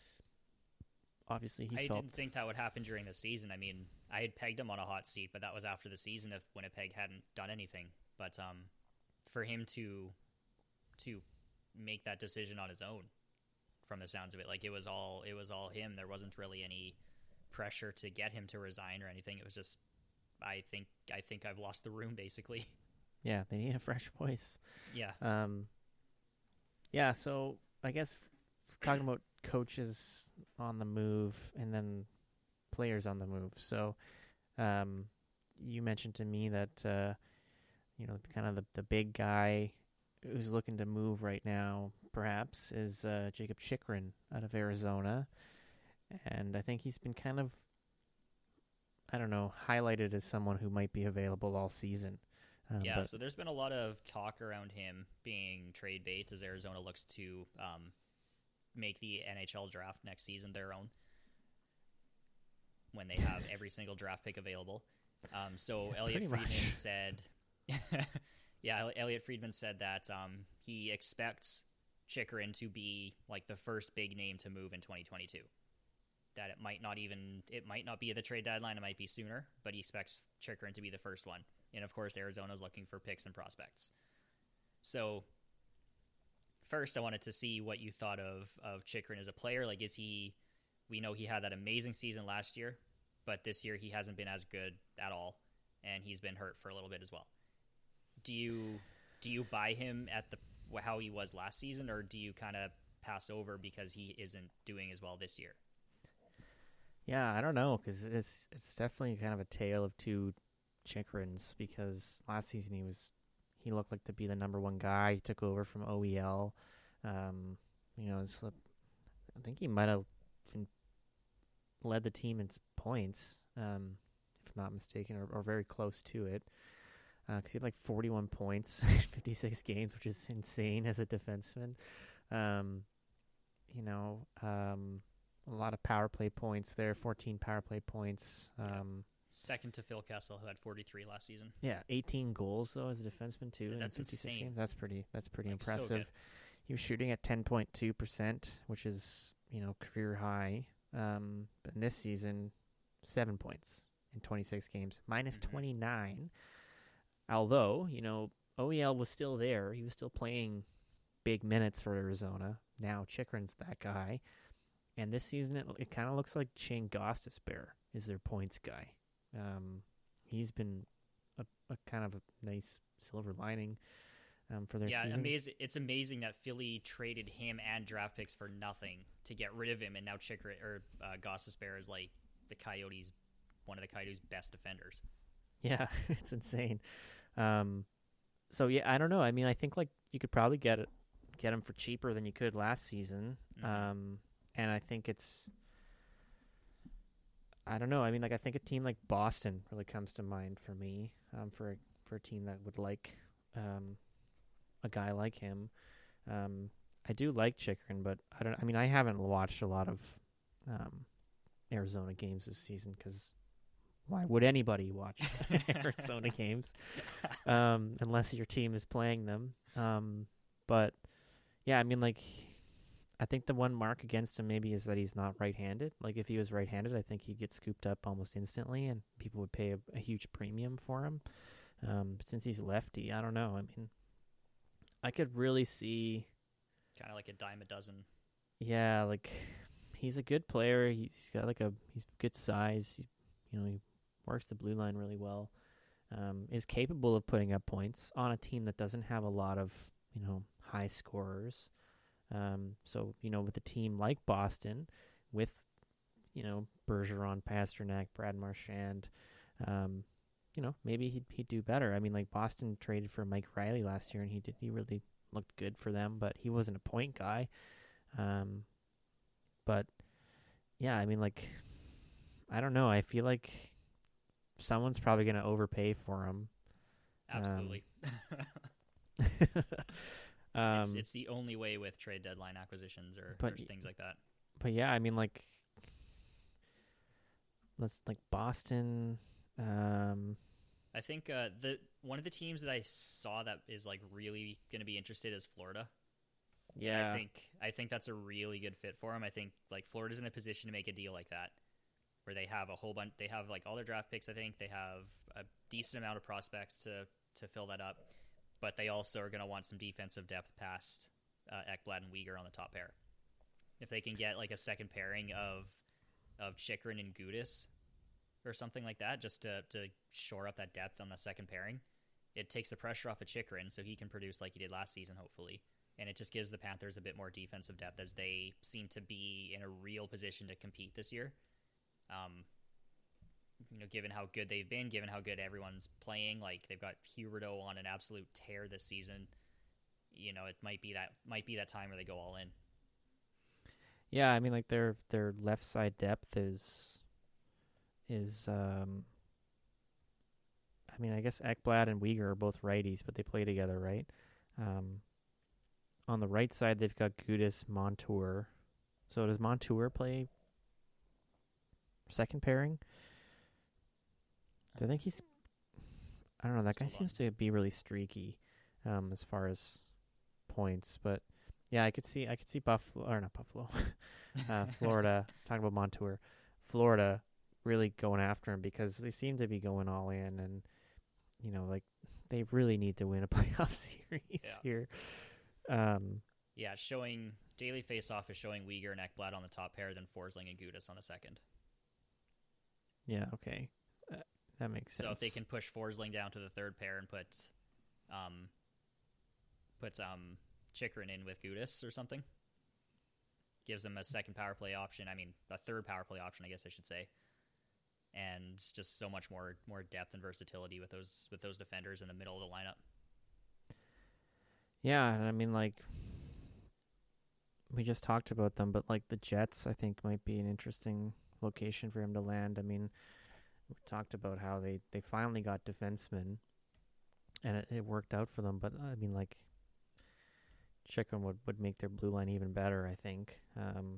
Speaker 1: obviously he
Speaker 2: I
Speaker 1: felt...
Speaker 2: didn't think that would happen during the season. I mean, I had pegged him on a hot seat, but that was after the season if Winnipeg hadn't done anything. But um, for him to to make that decision on his own, from the sounds of it, like it was all it was all him. There wasn't really any pressure to get him to resign or anything. It was just, I think I think I've lost the room basically.
Speaker 1: Yeah, they need a fresh voice.
Speaker 2: Yeah.
Speaker 1: Um. Yeah, so I guess talking about coaches on the move and then players on the move. So, um, you mentioned to me that uh, you know, kind of the the big guy who's looking to move right now, perhaps, is uh, Jacob Chychrun out of Arizona, and I think he's been kind of, I don't know, highlighted as someone who might be available all season. Um,
Speaker 2: yeah,
Speaker 1: but
Speaker 2: so there's been a lot of talk around him being trade bait as Arizona looks to um, make the N H L draft next season their own when they have every single draft pick available. Um, so
Speaker 1: yeah,
Speaker 2: Elliot Friedman
Speaker 1: much.
Speaker 2: said, yeah, Elliot Friedman said that um, he expects Chychrun to be like the first big name to move in twenty twenty-two. That it might not even, it might not be at the trade deadline, it might be sooner, but he expects Chychrun to be the first one. And of course, Arizona's looking for picks and prospects. So first, I wanted to see what you thought of, of Chychrun as a player. Like, is he, we know he had that amazing season last year, but this year he hasn't been as good at all. And he's been hurt for a little bit as well. Do you, do you buy him at the, how he was last season, or do you kind of pass over because he isn't doing as well this year?
Speaker 1: Yeah, I don't know, because it's it's definitely kind of a tale of two Chikrin's, because last season he was he looked like to be the number one guy. He took over from O E L. Um, you know, it's, I think he might have led the team in points, um, if I'm not mistaken, or, or very close to it. Because uh, he had like forty-one points in fifty-six games, which is insane as a defenseman. Um, you know, um, a lot of power play points there, fourteen power play points. Um,
Speaker 2: yeah. Second to Phil Kessel, who had forty-three last season.
Speaker 1: Yeah, eighteen goals though as a defenseman too.
Speaker 2: Yeah, that's
Speaker 1: in fifty-six
Speaker 2: insane.
Speaker 1: Games. That's pretty. That's pretty
Speaker 2: like,
Speaker 1: impressive.
Speaker 2: So
Speaker 1: he was shooting at ten point two percent, which is you know career high. Um, but in this season, seven points in twenty-six games, minus
Speaker 2: mm-hmm.
Speaker 1: twenty-nine. Although you know O E L was still there, he was still playing big minutes for Arizona. Now Chikrin's that guy, and this season it, it kind of looks like Shane Gostisbehere is their points guy. Um, he's been a, a kind of a nice silver lining um, for their
Speaker 2: yeah,
Speaker 1: season.
Speaker 2: amazing. It's amazing that Philly traded him and draft picks for nothing to get rid of him, and now Chikrin or uh, Gostisbehere is like the Coyotes, one of the Coyotes' best defenders.
Speaker 1: Yeah, it's insane. Um, so yeah, I don't know. I mean, I think like you could probably get it, get him for cheaper than you could last season.
Speaker 2: Mm-hmm.
Speaker 1: Um, and I think it's. I don't know. I mean, like I think a team like Boston really comes to mind for me. Um, for a, for a team that would like, um, a guy like him. Um, I do like Chikrin, but I don't. I mean, I haven't watched a lot of, um, Arizona games this season because why would anybody watch Arizona games, um, unless your team is playing them? Um, but yeah, I mean, like. I think the one mark against him maybe is that he's not right-handed. Like, if he was right-handed, I think he'd get scooped up almost instantly, and people would pay a, a huge premium for him. Um, but since he's lefty, I don't know. I mean, I could really see...
Speaker 2: Kind of like a dime a dozen.
Speaker 1: Yeah, like, he's a good player. He's got, like, a... He's good size. He, you know, he works the blue line really well. Um, is capable of putting up points on a team that doesn't have a lot of, you know, high scorers. Um, so, you know, with a team like Boston, with, you know, Bergeron, Pasternak, Brad Marchand, um, you know, maybe he'd, he'd do better. I mean, like Boston traded for Mike Riley last year and he did, he really looked good for them, but he wasn't a point guy. Um, but yeah, I mean, like, I don't know. I feel like someone's probably going to overpay for him.
Speaker 2: Absolutely.
Speaker 1: Um, Um,
Speaker 2: it's, it's the only way with trade deadline acquisitions or,
Speaker 1: but,
Speaker 2: or things like that.
Speaker 1: But yeah, I mean, like, let's like Boston. Um,
Speaker 2: I think uh, the one of the teams that I saw that is like really going to be interested is Florida.
Speaker 1: Yeah,
Speaker 2: I think I think that's a really good fit for him. I think like Florida's in a position to make a deal like that, where they have a whole bunch. They have like all their draft picks. I think they have a decent amount of prospects to to fill that up. But they also are going to want some defensive depth past uh, Ekblad and Weegar on the top pair. If they can get like a second pairing of of Chikrin and Gudas or something like that, just to, to shore up that depth on the second pairing, it takes the pressure off of Chikrin so he can produce like he did last season, hopefully. And it just gives the Panthers a bit more defensive depth as they seem to be in a real position to compete this year. Um, You know, given how good they've been, given how good everyone's playing, like they've got Huberdeau on an absolute tear this season. You know, it might be that might be that time where they go all in.
Speaker 1: Yeah, I mean, like their their left side depth is is. Um, I mean, I guess Ekblad and Weegar are both righties, but they play together, right? Um, on the right side, they've got Gudas, Montour. So does Montour play second pairing? I think he's. I don't know. That guy seems to be really streaky, um, as far as points. But yeah, I could see. I could see Buffalo or not Buffalo, uh, Florida. Talking about Montour, Florida, really going after him because they seem to be going all in, and you know, like they really need to win a playoff series
Speaker 2: yeah.
Speaker 1: here. Um,
Speaker 2: yeah, showing daily faceoff is showing Weegar and Ekblad on the top pair, then Forsling and Gudas on the second.
Speaker 1: Yeah. Okay. Uh, That makes sense.
Speaker 2: So if they can push Forsling down to the third pair and put, um, put um Chikrin in with Gudas or something, gives them a second power play option. I mean, a third power play option, I guess I should say. and just so much more more depth and versatility with those with those defenders in the middle of the lineup.
Speaker 1: Yeah, and I mean, like, we just talked about them, but like the Jets, I think might be an interesting location for him to land. I mean, we talked about how they, they finally got defensemen, and it, it worked out for them. But I mean, like, Chychrun would, would make their blue line even better, I think. Um,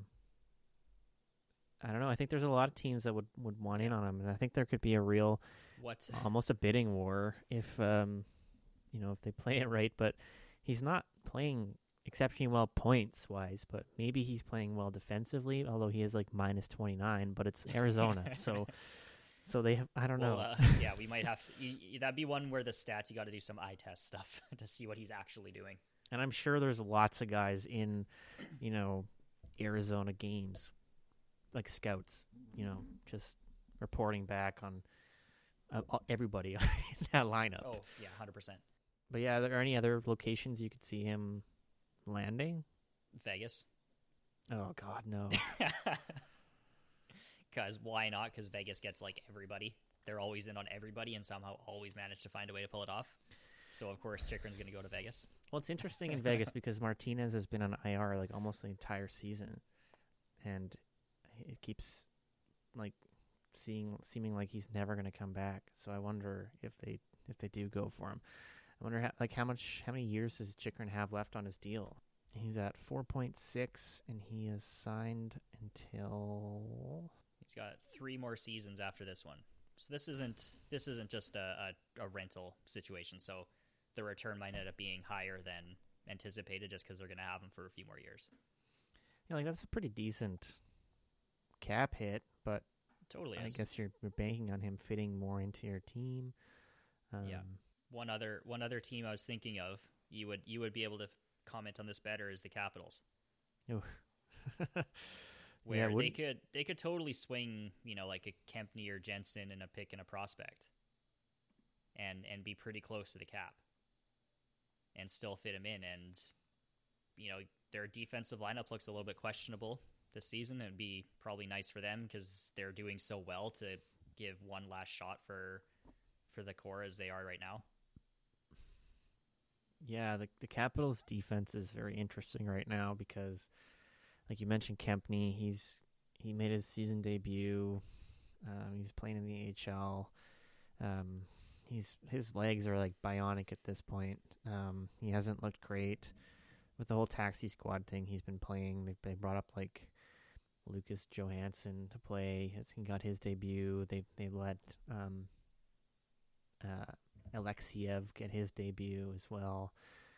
Speaker 1: I don't know. I think there's a lot of teams that would, would want in on him, and I think there could be a real,
Speaker 2: what
Speaker 1: almost a bidding war if, um, you know, if they play it right. But he's not playing exceptionally well points wise, but maybe he's playing well defensively, although he is like minus twenty-nine, but it's Arizona. so, so they, have, I don't
Speaker 2: well,
Speaker 1: know.
Speaker 2: Uh, yeah, we might have to, you, that'd be one where the stats, you got to do some eye test stuff to see what he's actually doing.
Speaker 1: And I'm sure there's lots of guys in, you know, Arizona games, like scouts, you know, just reporting back on uh, everybody in that lineup.
Speaker 2: Oh, yeah, one hundred percent.
Speaker 1: But yeah, are there any other locations you could see him landing?
Speaker 2: Vegas.
Speaker 1: Oh, God, no.
Speaker 2: Because why not? Because Vegas gets like everybody. They're always in on everybody and somehow always manage to find a way to pull it off. So, of course, Chychrun's going to go to Vegas.
Speaker 1: Well, it's interesting in Vegas because Martinez has been on I R like almost the entire season. And it keeps like seeing seeming like he's never going to come back. So I wonder if they if they do go for him. I wonder how, like how much how many years does Chychrun have left on his deal? He's at four point six and he is signed until
Speaker 2: he's got three more seasons after this one. So this isn't this isn't just a, a, a rental situation. So the return might end up being higher than anticipated just because they're going to have him for a few more years.
Speaker 1: Yeah, like that's a pretty decent cap hit, but
Speaker 2: totally
Speaker 1: I
Speaker 2: is.
Speaker 1: guess you're, you're banking on him fitting more into your team. Um,
Speaker 2: yeah. One other one other team I was thinking of, you would you would be able to comment on this better, is the Capitals. Where
Speaker 1: yeah,
Speaker 2: they could they could totally swing, you know, like a Kempny or Jensen and a pick and a prospect, and and be pretty close to the cap, and still fit him in. And you know, their defensive lineup looks a little bit questionable this season. It'd be probably nice for them because they're doing so well to give one last shot for for the core as they are right now.
Speaker 1: Yeah, the the Capitals' defense is very interesting right now because, like you mentioned, Kempny, he's he made his season debut. Um, he's playing in the A H L. Um, he's his legs are like bionic at this point. Um, he hasn't looked great with the whole taxi squad thing. He's been playing. They they brought up like Lucas Johansson to play. He got his debut. They they let um, uh, Alexiev get his debut as well.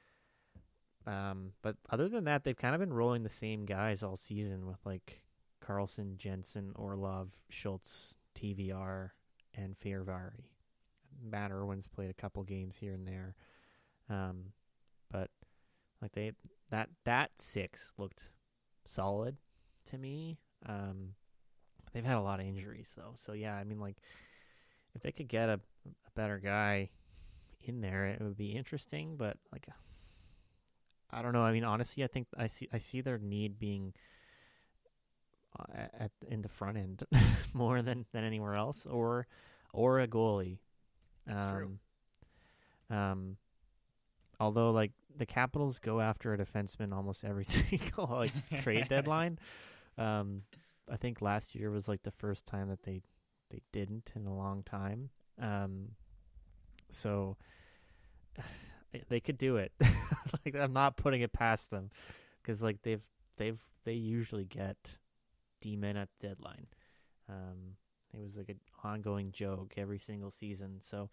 Speaker 1: Um, but other than that, they've kind of been rolling the same guys all season with like Carlson, Jensen, Orlov, Schultz, T V R, and Fehervary. Matt Irwin's played a couple games here and there. Um, but like they that that six looked solid to me. Um, they've had a lot of injuries though, so yeah, I mean, like if they could get a, a better guy in there, it would be interesting. But like, I don't know. I mean, honestly, I think I see I see their need being uh, at in the front end more than, than anywhere else, or or a goalie.
Speaker 2: That's
Speaker 1: um,
Speaker 2: true.
Speaker 1: Um, although like the Capitals go after a defenseman almost every single like trade deadline. Um, I think last year was like the first time that they they didn't in a long time. Um, so they could do it. Like I'm not putting it past them because like they've they've they usually get D-men at the deadline. Um, it was like an ongoing joke every single season. So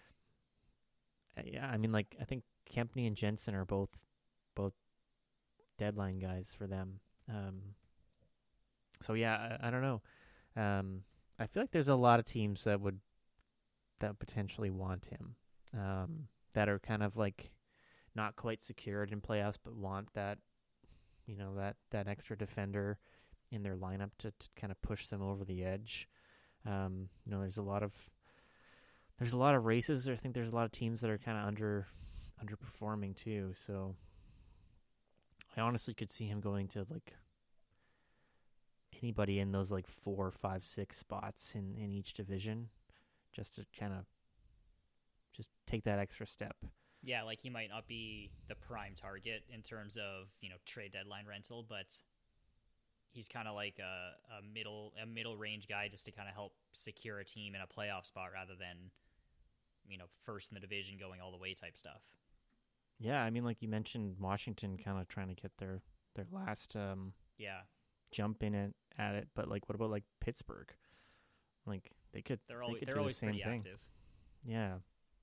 Speaker 1: uh, yeah, I mean like I think Kempny and Jensen are both both deadline guys for them. Um, so yeah, I, I don't know. Um, I feel like there's a lot of teams that would that potentially want him. Um, that are kind of like not quite secured in playoffs, but want that, you know, that, that extra defender in their lineup to, to kind of push them over the edge. Um, you know, there's a lot of there's a lot of races. I think there's a lot of teams that are kind of under underperforming too. So I honestly could see him going to like anybody in those like four, five, six spots in, in each division, just to kind of just take that extra step.
Speaker 2: Yeah, like he might not be the prime target in terms of, you know, trade deadline rental, but he's kind of like a, a middle a middle range guy just to kind of help secure a team in a playoff spot rather than, you know, first in the division going all the way type stuff.
Speaker 1: Yeah, I mean, like you mentioned, Washington kind of trying to get their their last um,
Speaker 2: yeah
Speaker 1: jump in it at it, but like, what about like Pittsburgh? Like they could
Speaker 2: they're always
Speaker 1: they could
Speaker 2: they're
Speaker 1: do
Speaker 2: always
Speaker 1: the same
Speaker 2: pretty
Speaker 1: thing.
Speaker 2: active.
Speaker 1: Yeah.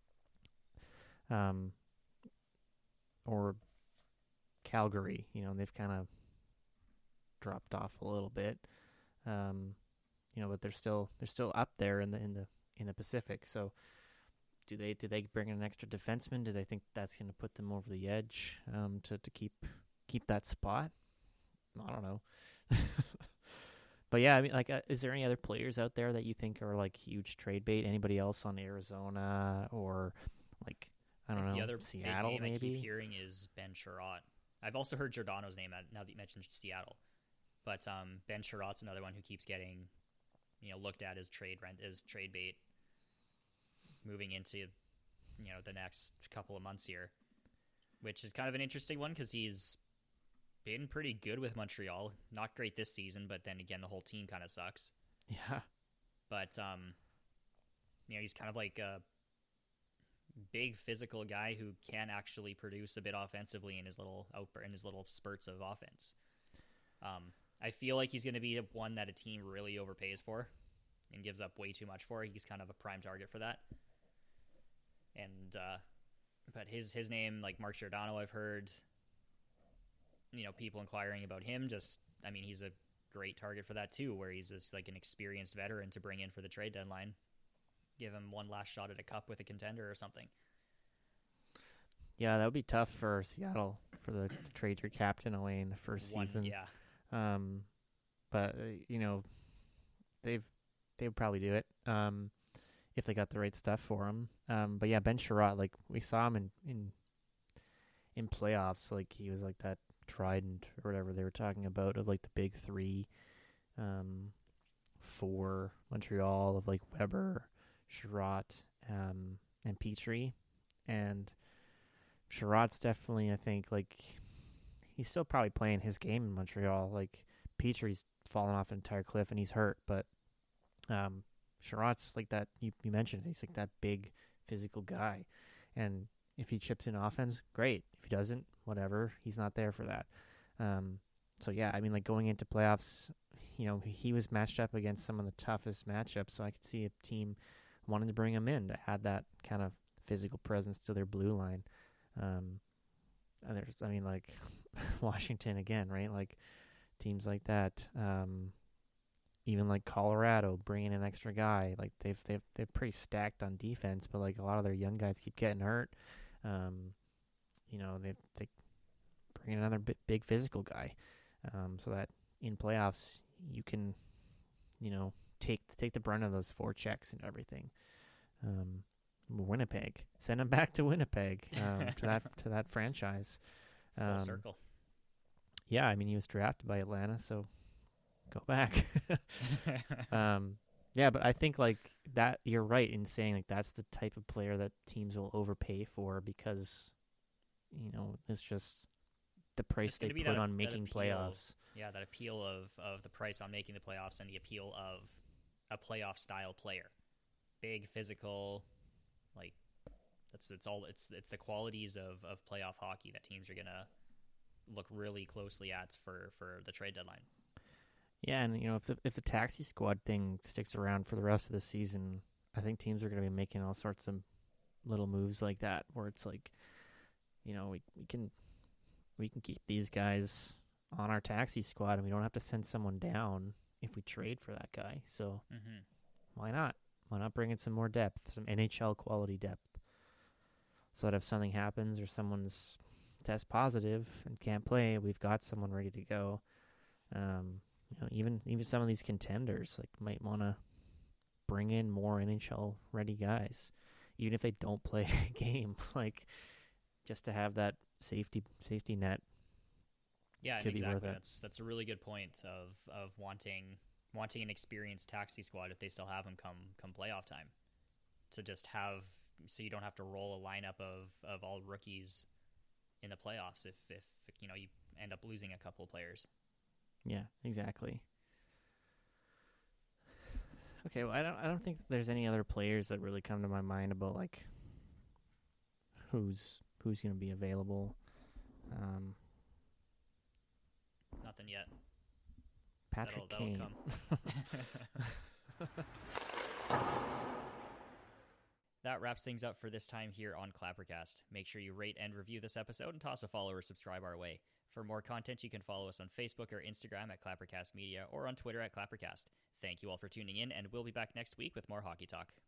Speaker 1: Um. Or Calgary, you know, they've kind of dropped off a little bit. Um, you know, but they're still they're still up there in the in the in the Pacific. So, do they do they bring in an extra defenseman? Do they think that's going to put them over the edge um, to to keep keep that spot? I don't know. But yeah, I mean, like, uh, is there any other players out there that you think are like huge trade bait? Anybody else on Arizona or like I don't
Speaker 2: I think
Speaker 1: know
Speaker 2: the other
Speaker 1: Seattle
Speaker 2: big name
Speaker 1: maybe?
Speaker 2: I keep hearing is Ben Sherratt. I've also heard Giordano's name now that you mentioned Seattle, but um, Ben Sherratt's another one who keeps getting, you know, looked at as trade rent as trade bait moving into, you know, the next couple of months here, which is kind of an interesting one because he's been pretty good with Montreal. Not great this season, but then again, the whole team kind of sucks.
Speaker 1: Yeah.
Speaker 2: But, um, you know, he's kind of like a big physical guy who can actually produce a bit offensively in his little outbur- in his little spurts of offense. Um, I feel like he's going to be one that a team really overpays for and gives up way too much for. He's kind of a prime target for that. And, uh, but his, his name, like Mark Giordano, I've heard, you know, people inquiring about him. Just, I mean, he's a great target for that too, where he's just like an experienced veteran to bring in for the trade deadline. Give him one last shot at a cup with a contender or something.
Speaker 1: Yeah, that would be tough for Seattle for the to trade your captain away in the first
Speaker 2: One,
Speaker 1: season.
Speaker 2: yeah.
Speaker 1: Um, but uh, you know, they've they would probably do it. Um, if they got the right stuff for him. Um, but yeah, Ben Sherratt, like we saw him in in in playoffs, like he was like that trident or whatever they were talking about of like the big three, um, for Montreal of like Weber, Sherratt, um, and Petrie, and Sherratt's definitely, I think, like he's still probably playing his game in Montreal. Like Petrie's fallen off an entire cliff and he's hurt, but um, Sherratt's like that. You, you mentioned it, he's like that big physical guy, and if he chips in offense, great. If he doesn't, whatever. He's not there for that. Um, so yeah, I mean, like going into playoffs, you know, he was matched up against some of the toughest matchups. So I could see a team wanting to bring him in to add that kind of physical presence to their blue line. Um, and there's, I mean, like Washington again, right? Like teams like that. Um, even like Colorado bringing an extra guy, like they've they've they're pretty stacked on defense, but like a lot of their young guys keep getting hurt. Um, you know, they they bring in another big, big physical guy, um, so that in playoffs you can, you know, take take the brunt of those four checks and everything. Um, Winnipeg, send him back to Winnipeg, um, to that to that franchise. Um,
Speaker 2: Full circle.
Speaker 1: Yeah, I mean he was drafted by Atlanta, so go back. um, yeah, but I think like that you're right in saying like that's the type of player that teams will overpay for because, you know, it's just the price they put
Speaker 2: that,
Speaker 1: on
Speaker 2: that
Speaker 1: making
Speaker 2: appeal,
Speaker 1: playoffs.
Speaker 2: Yeah, that appeal of, of the price on making the playoffs and the appeal of a playoff style player, big, physical, like that's it's all it's it's the qualities of, of playoff hockey that teams are gonna look really closely at for, for the trade deadline.
Speaker 1: Yeah, and you know if the if the taxi squad thing sticks around for the rest of the season, I think teams are going to be making all sorts of little moves like that, where it's like, you know, we we can we can keep these guys on our taxi squad, and we don't have to send someone down if we trade for that guy. So
Speaker 2: mm-hmm.
Speaker 1: why not? Why not bring in some more depth, some N H L quality depth, so that if something happens or someone's test positive and can't play, we've got someone ready to go. Um, You know, even even some of these contenders like might want to bring in more N H L ready guys, even if they don't play a game, like just to have that safety safety net
Speaker 2: Yeah, and
Speaker 1: could be worth
Speaker 2: exactly.
Speaker 1: it.
Speaker 2: That's that's a really good point of of wanting wanting an experienced taxi squad if they still have them come come playoff time, to just have so you don't have to roll a lineup of, of all rookies in the playoffs if if you know you end up losing a couple of players.
Speaker 1: Yeah, exactly. Okay, well, I don't I don't think there's any other players that really come to my mind about like who's who's going to be available. Um,
Speaker 2: Nothing yet.
Speaker 1: Patrick
Speaker 2: that'll,
Speaker 1: Kane.
Speaker 2: That'll come. That wraps things up for this time here on Clappercast. Make sure you rate and review this episode and toss a follow or subscribe our way. For more content, you can follow us on Facebook or Instagram at Clappercast Media or on Twitter at Clappercast. Thank you all for tuning in, and we'll be back next week with more hockey talk.